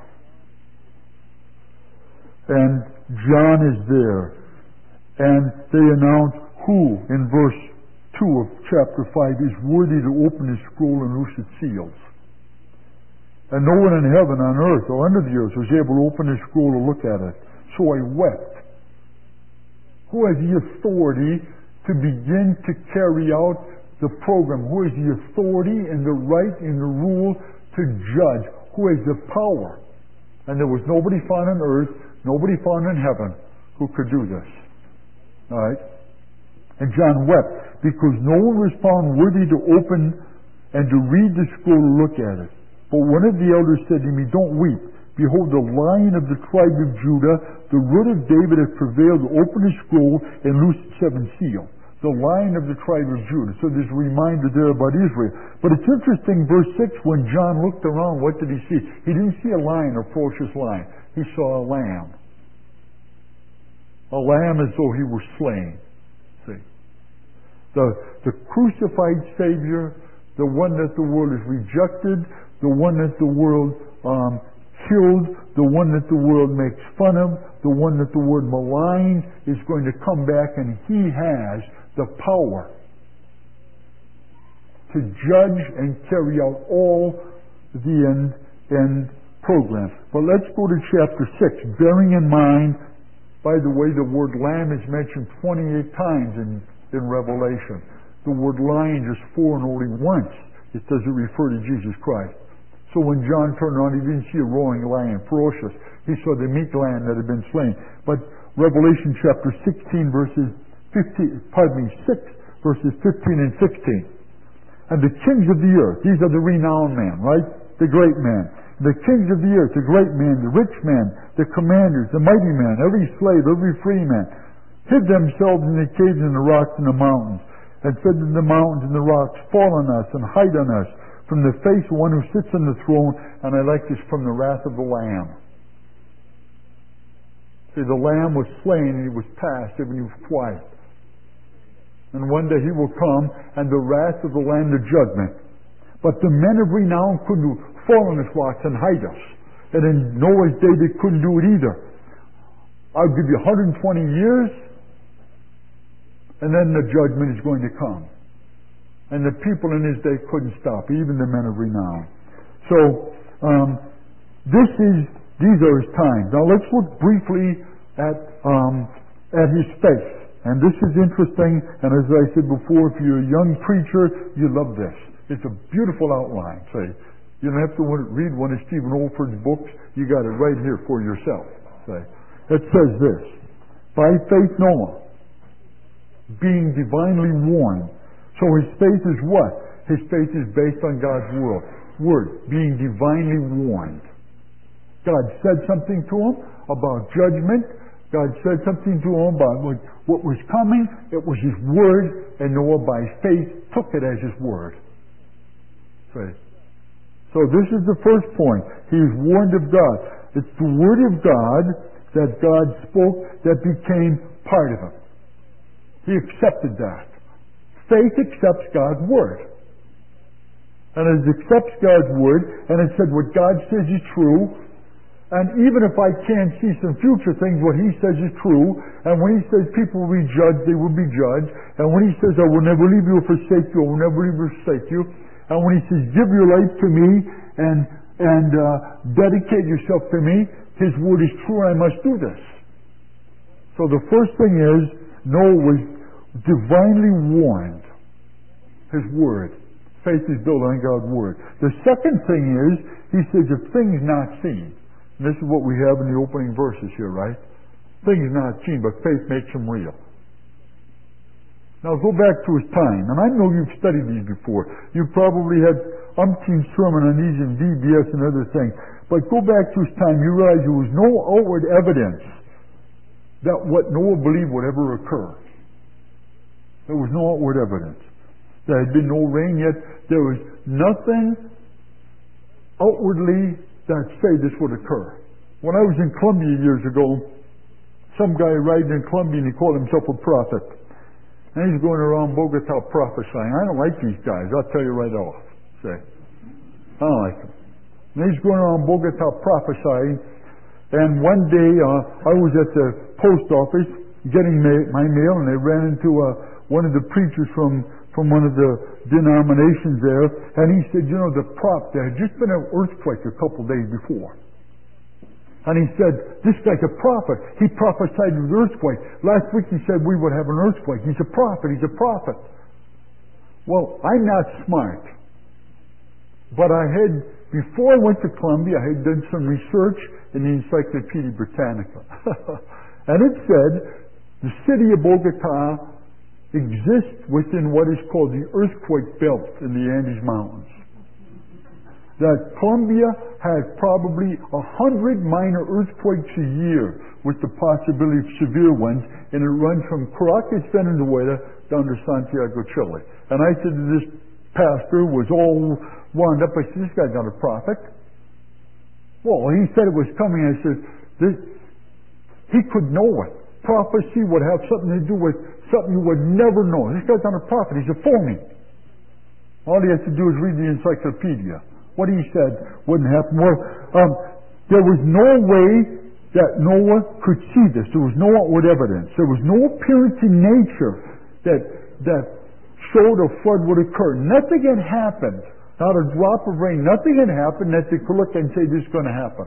And John is there. And they announce who, in verse 2 of chapter 5, is worthy to open his scroll and loose its seals. And no one in heaven, on earth, or under the earth was able to open his scroll or look at it. So I wept. Who has the authority to begin to carry out the program? Who has the authority and the right and the rule to judge? Who has the power? And there was nobody found on earth, nobody found in heaven who could do this. All right? And John wept because no one was found worthy to open and to read the scroll or look at it. But one of the elders said to me, don't weep. Behold, the Lion of the tribe of Judah, the root of David, has prevailed to open his scroll and loose its seven seals. The Lion of the tribe of Judah. So there's a reminder there about Israel. But it's interesting, verse 6, when John looked around, what did he see? He didn't see a lion, a ferocious lion. He saw a lamb. A lamb as though he were slain. See? The crucified Savior, the one that the world has rejected, the one that the world killed, the one that the world makes fun of, the one that the world maligns, is going to come back, and he has the power to judge and carry out all the end programs. But let's go to chapter 6, bearing in mind, by the way, the word lamb is mentioned 28 times in Revelation. The word lion just 4 and only once. It doesn't refer to Jesus Christ. So when John turned around, he didn't see a roaring lion, ferocious. He saw the meek lamb that had been slain. But Revelation chapter 16 verses 6 verses 15 and 16. And the kings of the earth, these are the renowned men, right? The great men. The kings of the earth, the great men, the rich men, the commanders, the mighty men, every slave, every free man, hid themselves in the caves and the rocks and the mountains, and said to the mountains and the rocks, fall on us and hide on us from the face of one who sits on the throne, and I like this, from the wrath of the Lamb. See, the Lamb was slain and he was passed and he was quiet. And one day he will come, and the wrath of the Lamb, the judgment. But the men of renown couldn't fall on us rocks and hide us. And in Noah's day they couldn't do it either. I'll give you 120 years, and then the judgment is going to come. And the people in his day couldn't stop, even the men of renown. So, these are his times. Now let's look briefly at his face. And this is interesting, and as I said before, if you're a young preacher, you love this. It's a beautiful outline. Say, you don't have to read one of Stephen Olford's books. You got it right here for yourself. Say, It says this, by faith Noah, being divinely warned. So his faith is what? His faith is based on God's word, being divinely warned. God said something to him about judgment. God said something to him about what was coming. It was his word, and Noah by faith took it as his word. Faith. So this is the first point. He is warned of God. It's the word of God that God spoke that became part of him. He accepted that. Faith accepts God's word. And it accepts God's word, and it said what God says is true. And even if I can't see some future things, what he says is true. And when he says people will be judged, they will be judged. And when he says, I will never leave you or forsake you, I will never leave you or forsake you. And when he says, give your life to me and dedicate yourself to me, his word is true and I must do this. So the first thing is, Noah was divinely warned. His word. Faith is built on God's word. The second thing is, he says, if things not seen. And this is what we have in the opening verses here, right? Things not seen, but faith makes them real. Now go back to his time, and I know you've studied these before. You've probably had umpteen sermon on these in VBS and other things. But go back to his time, you realize there was no outward evidence that what Noah believed would ever occur. There was no outward evidence. There had been no rain yet. There was nothing outwardly that say this would occur. When I was in Colombia years ago, some guy riding in Colombia and he called himself a prophet. And he's going around Bogota prophesying. I don't like these guys, I'll tell you right off. Say, I don't like them. And he's going around Bogota prophesying. And one day I was at the post office getting my mail, and I ran into one of the preachers from one of the denominations there, and he said, you know, there had just been an earthquake a couple days before. And he said, this guy's a prophet. He prophesied an earthquake. Last week he said we would have an earthquake. He's a prophet. He's a prophet. Well, I'm not smart. But before I went to Columbia, I had done some research in the Encyclopedia Britannica. And it said, the city of Bogota exists within what is called the earthquake belt in the Andes Mountains. That Colombia has probably 100 minor earthquakes a year with the possibility of severe ones, and it runs from Caracas, Venezuela down to Santiago, Chile. And I said to this pastor, was all wound up, I said, this guy's not a prophet. Well, he said it was coming. I said, he could know it. Prophecy would have something to do with something you would never know. This guy's not a prophet. He's a phony. All he has to do is read the encyclopedia. What he said wouldn't happen. Well, there was no way that Noah could see this. There was no outward evidence. There was no appearance in nature that showed a flood would occur. Nothing had happened. Not a drop of rain. Nothing had happened that they could look and say this is going to happen.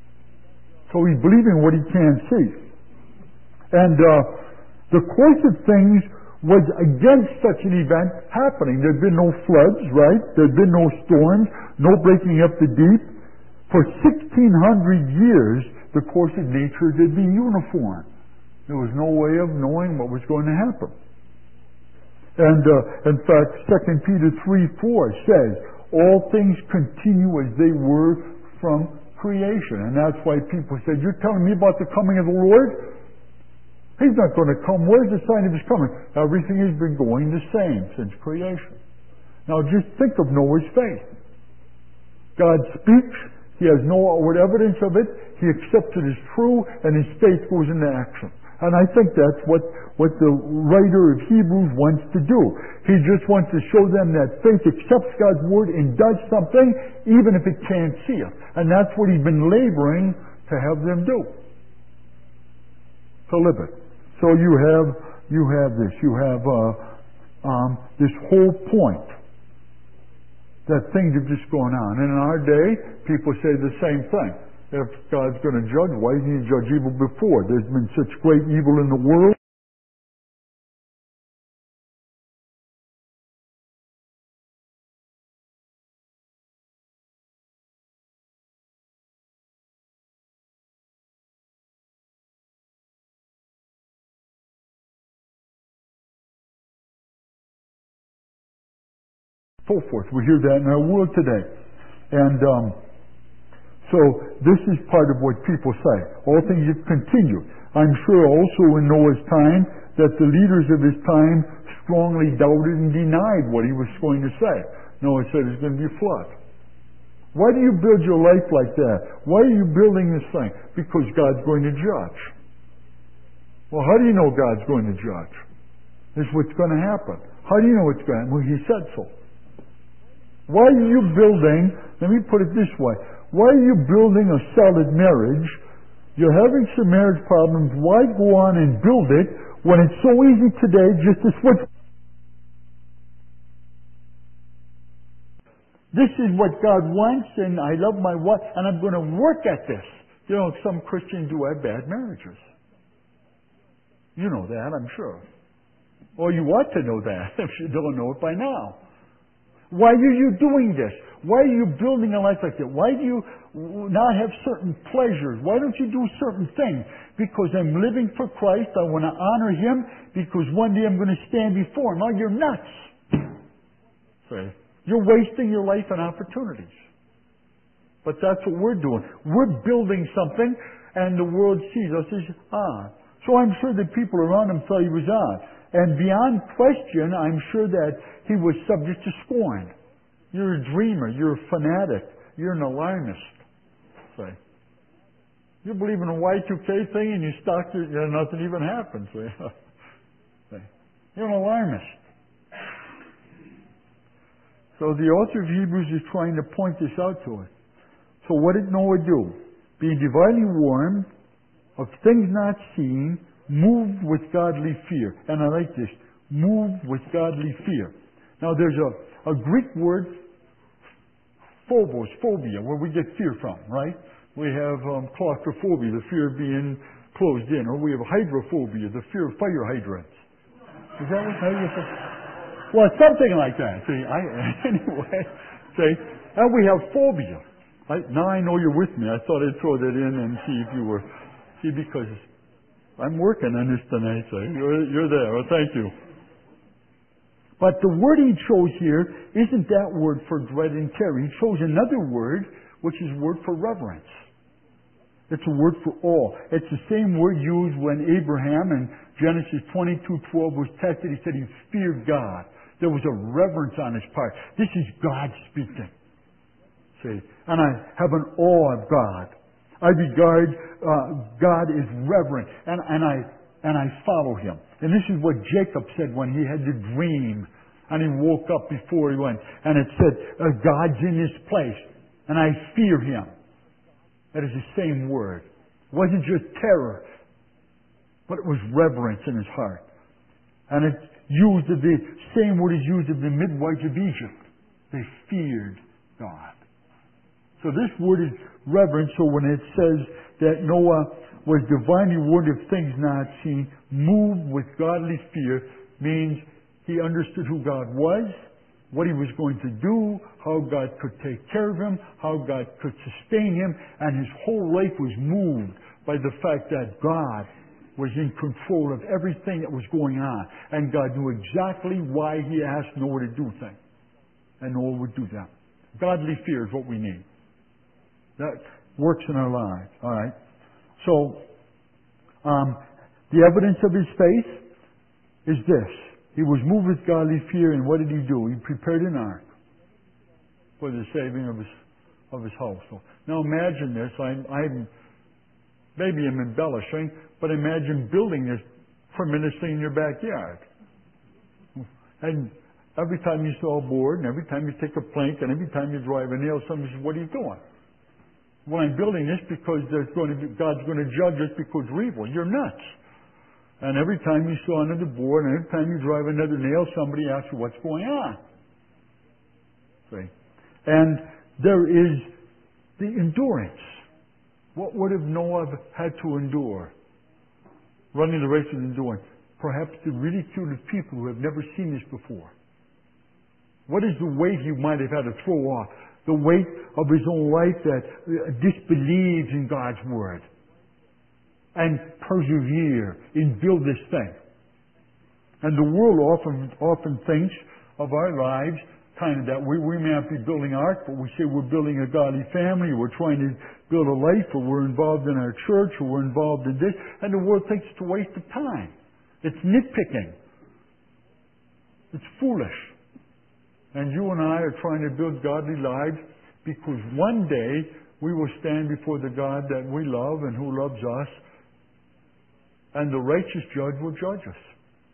So he's believing what he can't see. And the course of things was against such an event happening. There had been no floods, right? There had been no storms, no breaking up the deep. For 1,600 years, the course of nature had been uniform. There was no way of knowing what was going to happen. And in fact, 2 Peter 3:4 says, all things continue as they were from creation. And that's why people said, you're telling me about the coming of the Lord? He's not going to come. Where's the sign of his coming? Everything has been going the same since creation. Now just think of Noah's faith. God speaks. He has no outward evidence of it. He accepts it as true, and his faith goes into action. And I think that's what the writer of Hebrews wants to do. He just wants to show them that faith accepts God's word and does something, even if it can't see it. And that's what he's been laboring to have them do. To live it. So you have this. You have this whole point that things have just gone on. And in our day, people say the same thing. If God's going to judge, why didn't he judge evil before? There's been such great evil in the world. so forth. We hear that in our world today. And so this is part of what people say. All things have continued. I'm sure also in Noah's time that the leaders of his time strongly doubted and denied what he was going to say. Noah said it's going to be a flood. Why do you build your life like that? Why are you building this thing? Because God's going to judge. Well, how do you know God's going to judge? This is what's going to happen. How do you know it's going to happen? Well, he said so. Why are you building, let me put it this way, why are you building a solid marriage? You're having some marriage problems. Why go on and build it when it's so easy today just to switch? This is what God wants, and I love my wife, and I'm going to work at this. You know, some Christians do have bad marriages. You know that, I'm sure. Or you ought to know that if you don't know it by now. Why are you doing this? Why are you building a life like that? Why do you not have certain pleasures? Why don't you do certain things? Because I'm living for Christ. I want to honor Him because one day I'm going to stand before Him. Now you're nuts. See? You're wasting your life and opportunities. But that's what we're doing. We're building something and the world sees us as odd. So I'm sure the people around him thought he was odd. And beyond question, I'm sure that he was subject to scorn. You're a dreamer. You're a fanatic. You're an alarmist. Say, you believe in a Y2K thing and you stock it, nothing even happens. Say, you're an alarmist. So the author of Hebrews is trying to point this out to us. So what did Noah do? Being divinely warned of things not seen, moved with godly fear. And I like this. Moved with godly fear. Now there's a Greek word, phobos, phobia, where we get fear from, right? We have claustrophobia, the fear of being closed in. Or we have hydrophobia, the fear of fire hydrants. Is that what hydrophobia? Well, something like that. See, anyway, see, and we have phobia. Now I know you're with me. I thought I'd throw that in and see if you were. See, because I'm working on this tonight, so you're there. Well, thank you. But the word he chose here isn't that word for dread and terror. He chose another word, which is a word for reverence. It's a word for awe. It's the same word used when Abraham in Genesis 22:12 was tested. He said he feared God. There was a reverence on his part. This is God speaking. See, and I have an awe of God. I regard God as reverent, and I follow Him. And this is what Jacob said when he had the dream, and he woke up before he went, and it said, "God's in this place, and I fear Him." That is the same word. It wasn't just terror, but it was reverence in his heart. And it's used of the same word is used of the midwives of Egypt. They feared God. So this word is reverence. So when it says that Noah was divinely warned of things not seen, moved with godly fear, means he understood who God was, what He was going to do, how God could take care of him, how God could sustain him, and his whole life was moved by the fact that God was in control of everything that was going on. And God knew exactly why He asked Noah to do things. And Noah would do them. Godly fear is what we need. That works in our lives. All right. So, the evidence of his faith is this. He was moved with godly fear, and what did he do? He prepared an ark for the saving of his household. Now imagine this. Maybe I'm embellishing, but imagine building this tremendously in your backyard. And every time you saw a board, and every time you take a plank, and every time you drive a nail, somebody says, "What are you doing?" Well, I'm building this because God's going to judge us because we're evil. You're nuts. And every time you saw another board, and every time you drive another nail, somebody asks you, "What's going on?" See? And there is the endurance. What would have Noah had to endure? Running the race with endurance. Perhaps the ridicule of people who have never seen this before. What is the weight he might have had to throw off? The weight of his own life that disbelieves in God's Word. And persevere and build this thing. And the world often thinks of our lives kind of that. We may not be building ark, but we say we're building a godly family, we're trying to build a life, or we're involved in our church, or we're involved in this, and the world thinks it's a waste of time. It's nitpicking. It's foolish. And you and I are trying to build godly lives because one day we will stand before the God that we love and who loves us, and the righteous judge will judge us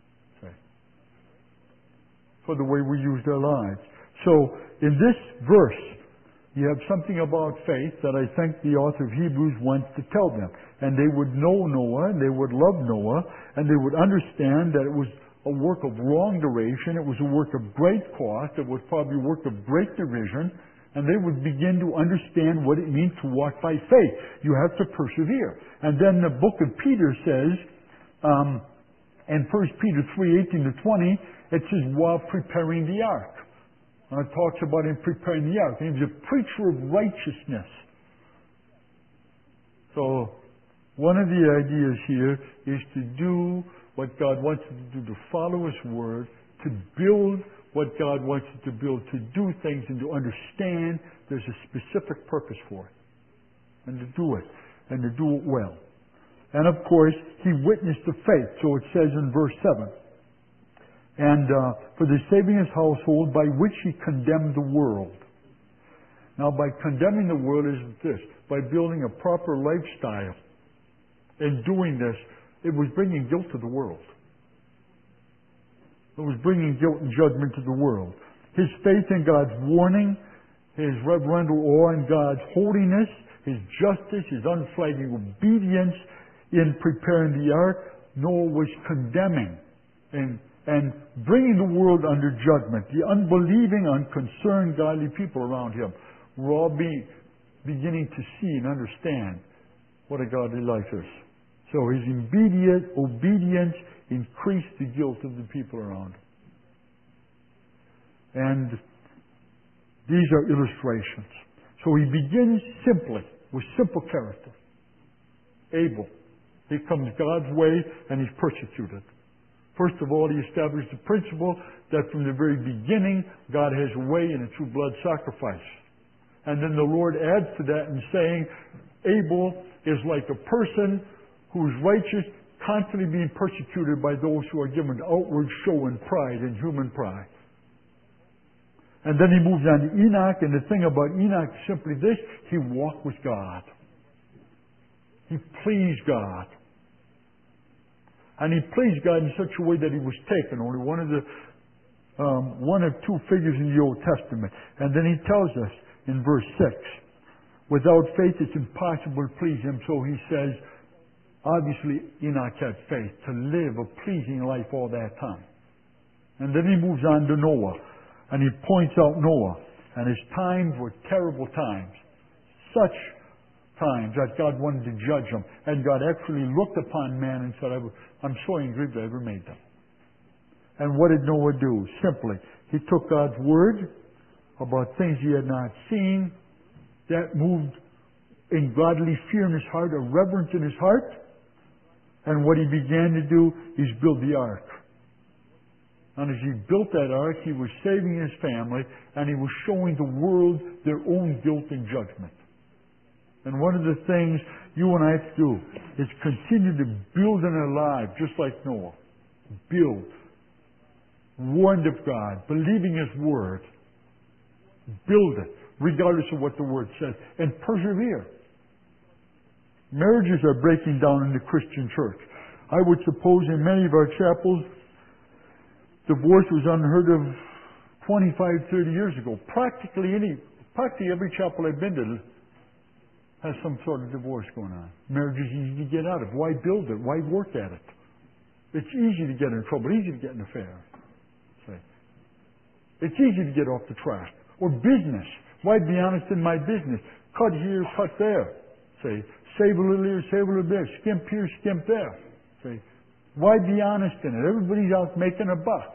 for the way we used our lives. So, in this verse, you have something about faith that I think the author of Hebrews wants to tell them. And they would know Noah, and they would love Noah, and they would understand that it was a work of long duration, it was a work of great cost, it was probably a work of great division, and they would begin to understand what it means to walk by faith. You have to persevere. And then the book of Peter says, in 1 Peter 3:18-20, it says, while preparing the ark. And it talks about him preparing the ark. And he was a preacher of righteousness. So, one of the ideas here is to do what God wants you to do, to follow His Word, to build what God wants you to build, to do things and to understand there's a specific purpose for it. And to do it. And to do it well. And of course, he witnessed to faith. So it says in verse 7, and for the saving his household, by which he condemned the world. Now, by condemning the world isn't this. By building a proper lifestyle. In doing this, it was bringing guilt to the world. It was bringing guilt and judgment to the world. His faith in God's warning, his reverential awe in God's holiness, his justice, his unflagging obedience in preparing the ark, Noah was condemning and bringing the world under judgment. The unbelieving, unconcerned, godly people around him were all beginning to see and understand what a godly life is. So his immediate obedience increased the guilt of the people around him. And these are illustrations. So he begins simply, with simple character. Abel. He comes God's way and he's persecuted. First of all, he established the principle that from the very beginning, God has a way in a true blood sacrifice. And then the Lord adds to that in saying, Abel is like a person who is righteous, constantly being persecuted by those who are given outward show and pride and human pride. And then he moves on to Enoch, and the thing about Enoch is simply this: he walked with God. He pleased God. And he pleased God in such a way that he was taken. Only one of two figures in the Old Testament. And then he tells us in verse 6, without faith it's impossible to please him. So he says, obviously Enoch had faith to live a pleasing life all that time. And then he moves on to Noah. And he points out Noah. And his times were terrible times. Such times that God wanted to judge them. And God actually looked upon man and said, I'm sorry and grieved I ever made them. And what did Noah do? Simply, he took God's word about things he had not seen. That moved in godly fear in his heart, a reverence in his heart. And what he began to do is build the ark. And as he built that ark, he was saving his family, and he was showing the world their own guilt and judgment. And one of the things you and I have to do is continue to build in our lives, just like Noah. Build. Warned of God, believing His Word. Build it, regardless of what the Word says. And persevere. Marriages are breaking down in the Christian church. I would suppose in many of our chapels, divorce was unheard of 25, 30 years ago. Practically every chapel I've been to has some sort of divorce going on. Marriage is easy to get out of. Why build it? Why work at it? It's easy to get in trouble, easy to get in affairs. It's easy to get off the track. Or business. Why be honest in my business? Cut here, cut there. Save a little here, save a little there. Skimp here, skimp there. Why be honest in it? Everybody's out making a buck.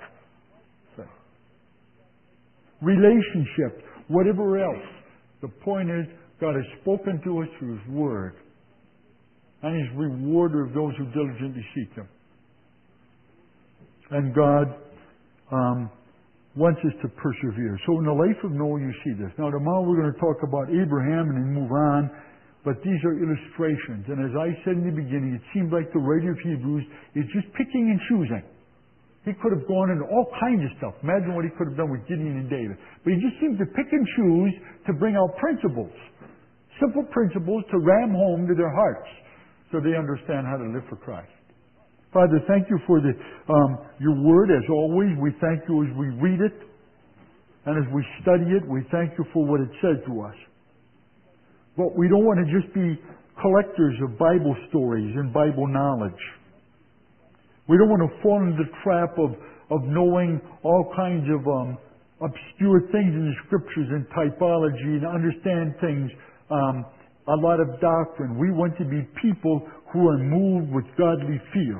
Relationships, whatever else. The point is, God has spoken to us through His Word. And He's rewarder of those who diligently seek Him. And God wants us to persevere. So in the life of Noah, you see this. Now tomorrow we're going to talk about Abraham and then move on. But these are illustrations. And as I said in the beginning, it seems like the writer of Hebrews is just picking and choosing. He could have gone into all kinds of stuff. Imagine what he could have done with Gideon and David. But he just seems to pick and choose to bring out principles. Simple principles to ram home to their hearts so they understand how to live for Christ. Father, thank you for your word as always. We thank you as we read it. And as we study it, we thank you for what it says to us. But we don't want to just be collectors of Bible stories and Bible knowledge. We don't want to fall into the trap of knowing all kinds of obscure things in the Scriptures and typology and understand things, a lot of doctrine. We want to be people who are moved with godly fear,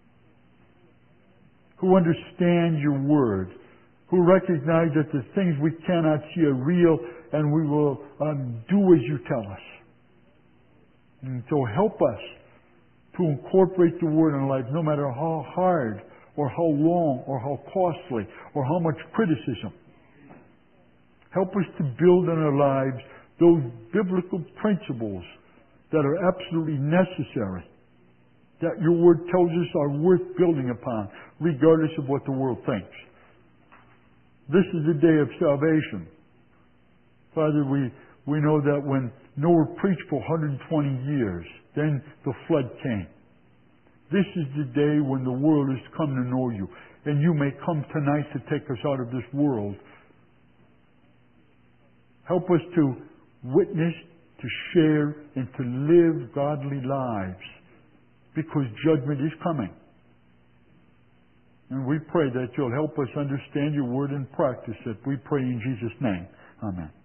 who understand your word, who recognize that the things we cannot see are real, and we will do as you tell us. And so help us to incorporate the word in our life, no matter how hard or how long or how costly or how much criticism. Help us to build in our lives those biblical principles that are absolutely necessary, that your word tells us are worth building upon, regardless of what the world thinks. This is the day of salvation. Father, we know that when Noah preached for 120 years, then the flood came. This is the day when the world has come to know you. And you may come tonight to take us out of this world. Help us to witness, to share, and to live godly lives, because judgment is coming. And we pray that you'll help us understand your word and practice it. We pray in Jesus' name. Amen.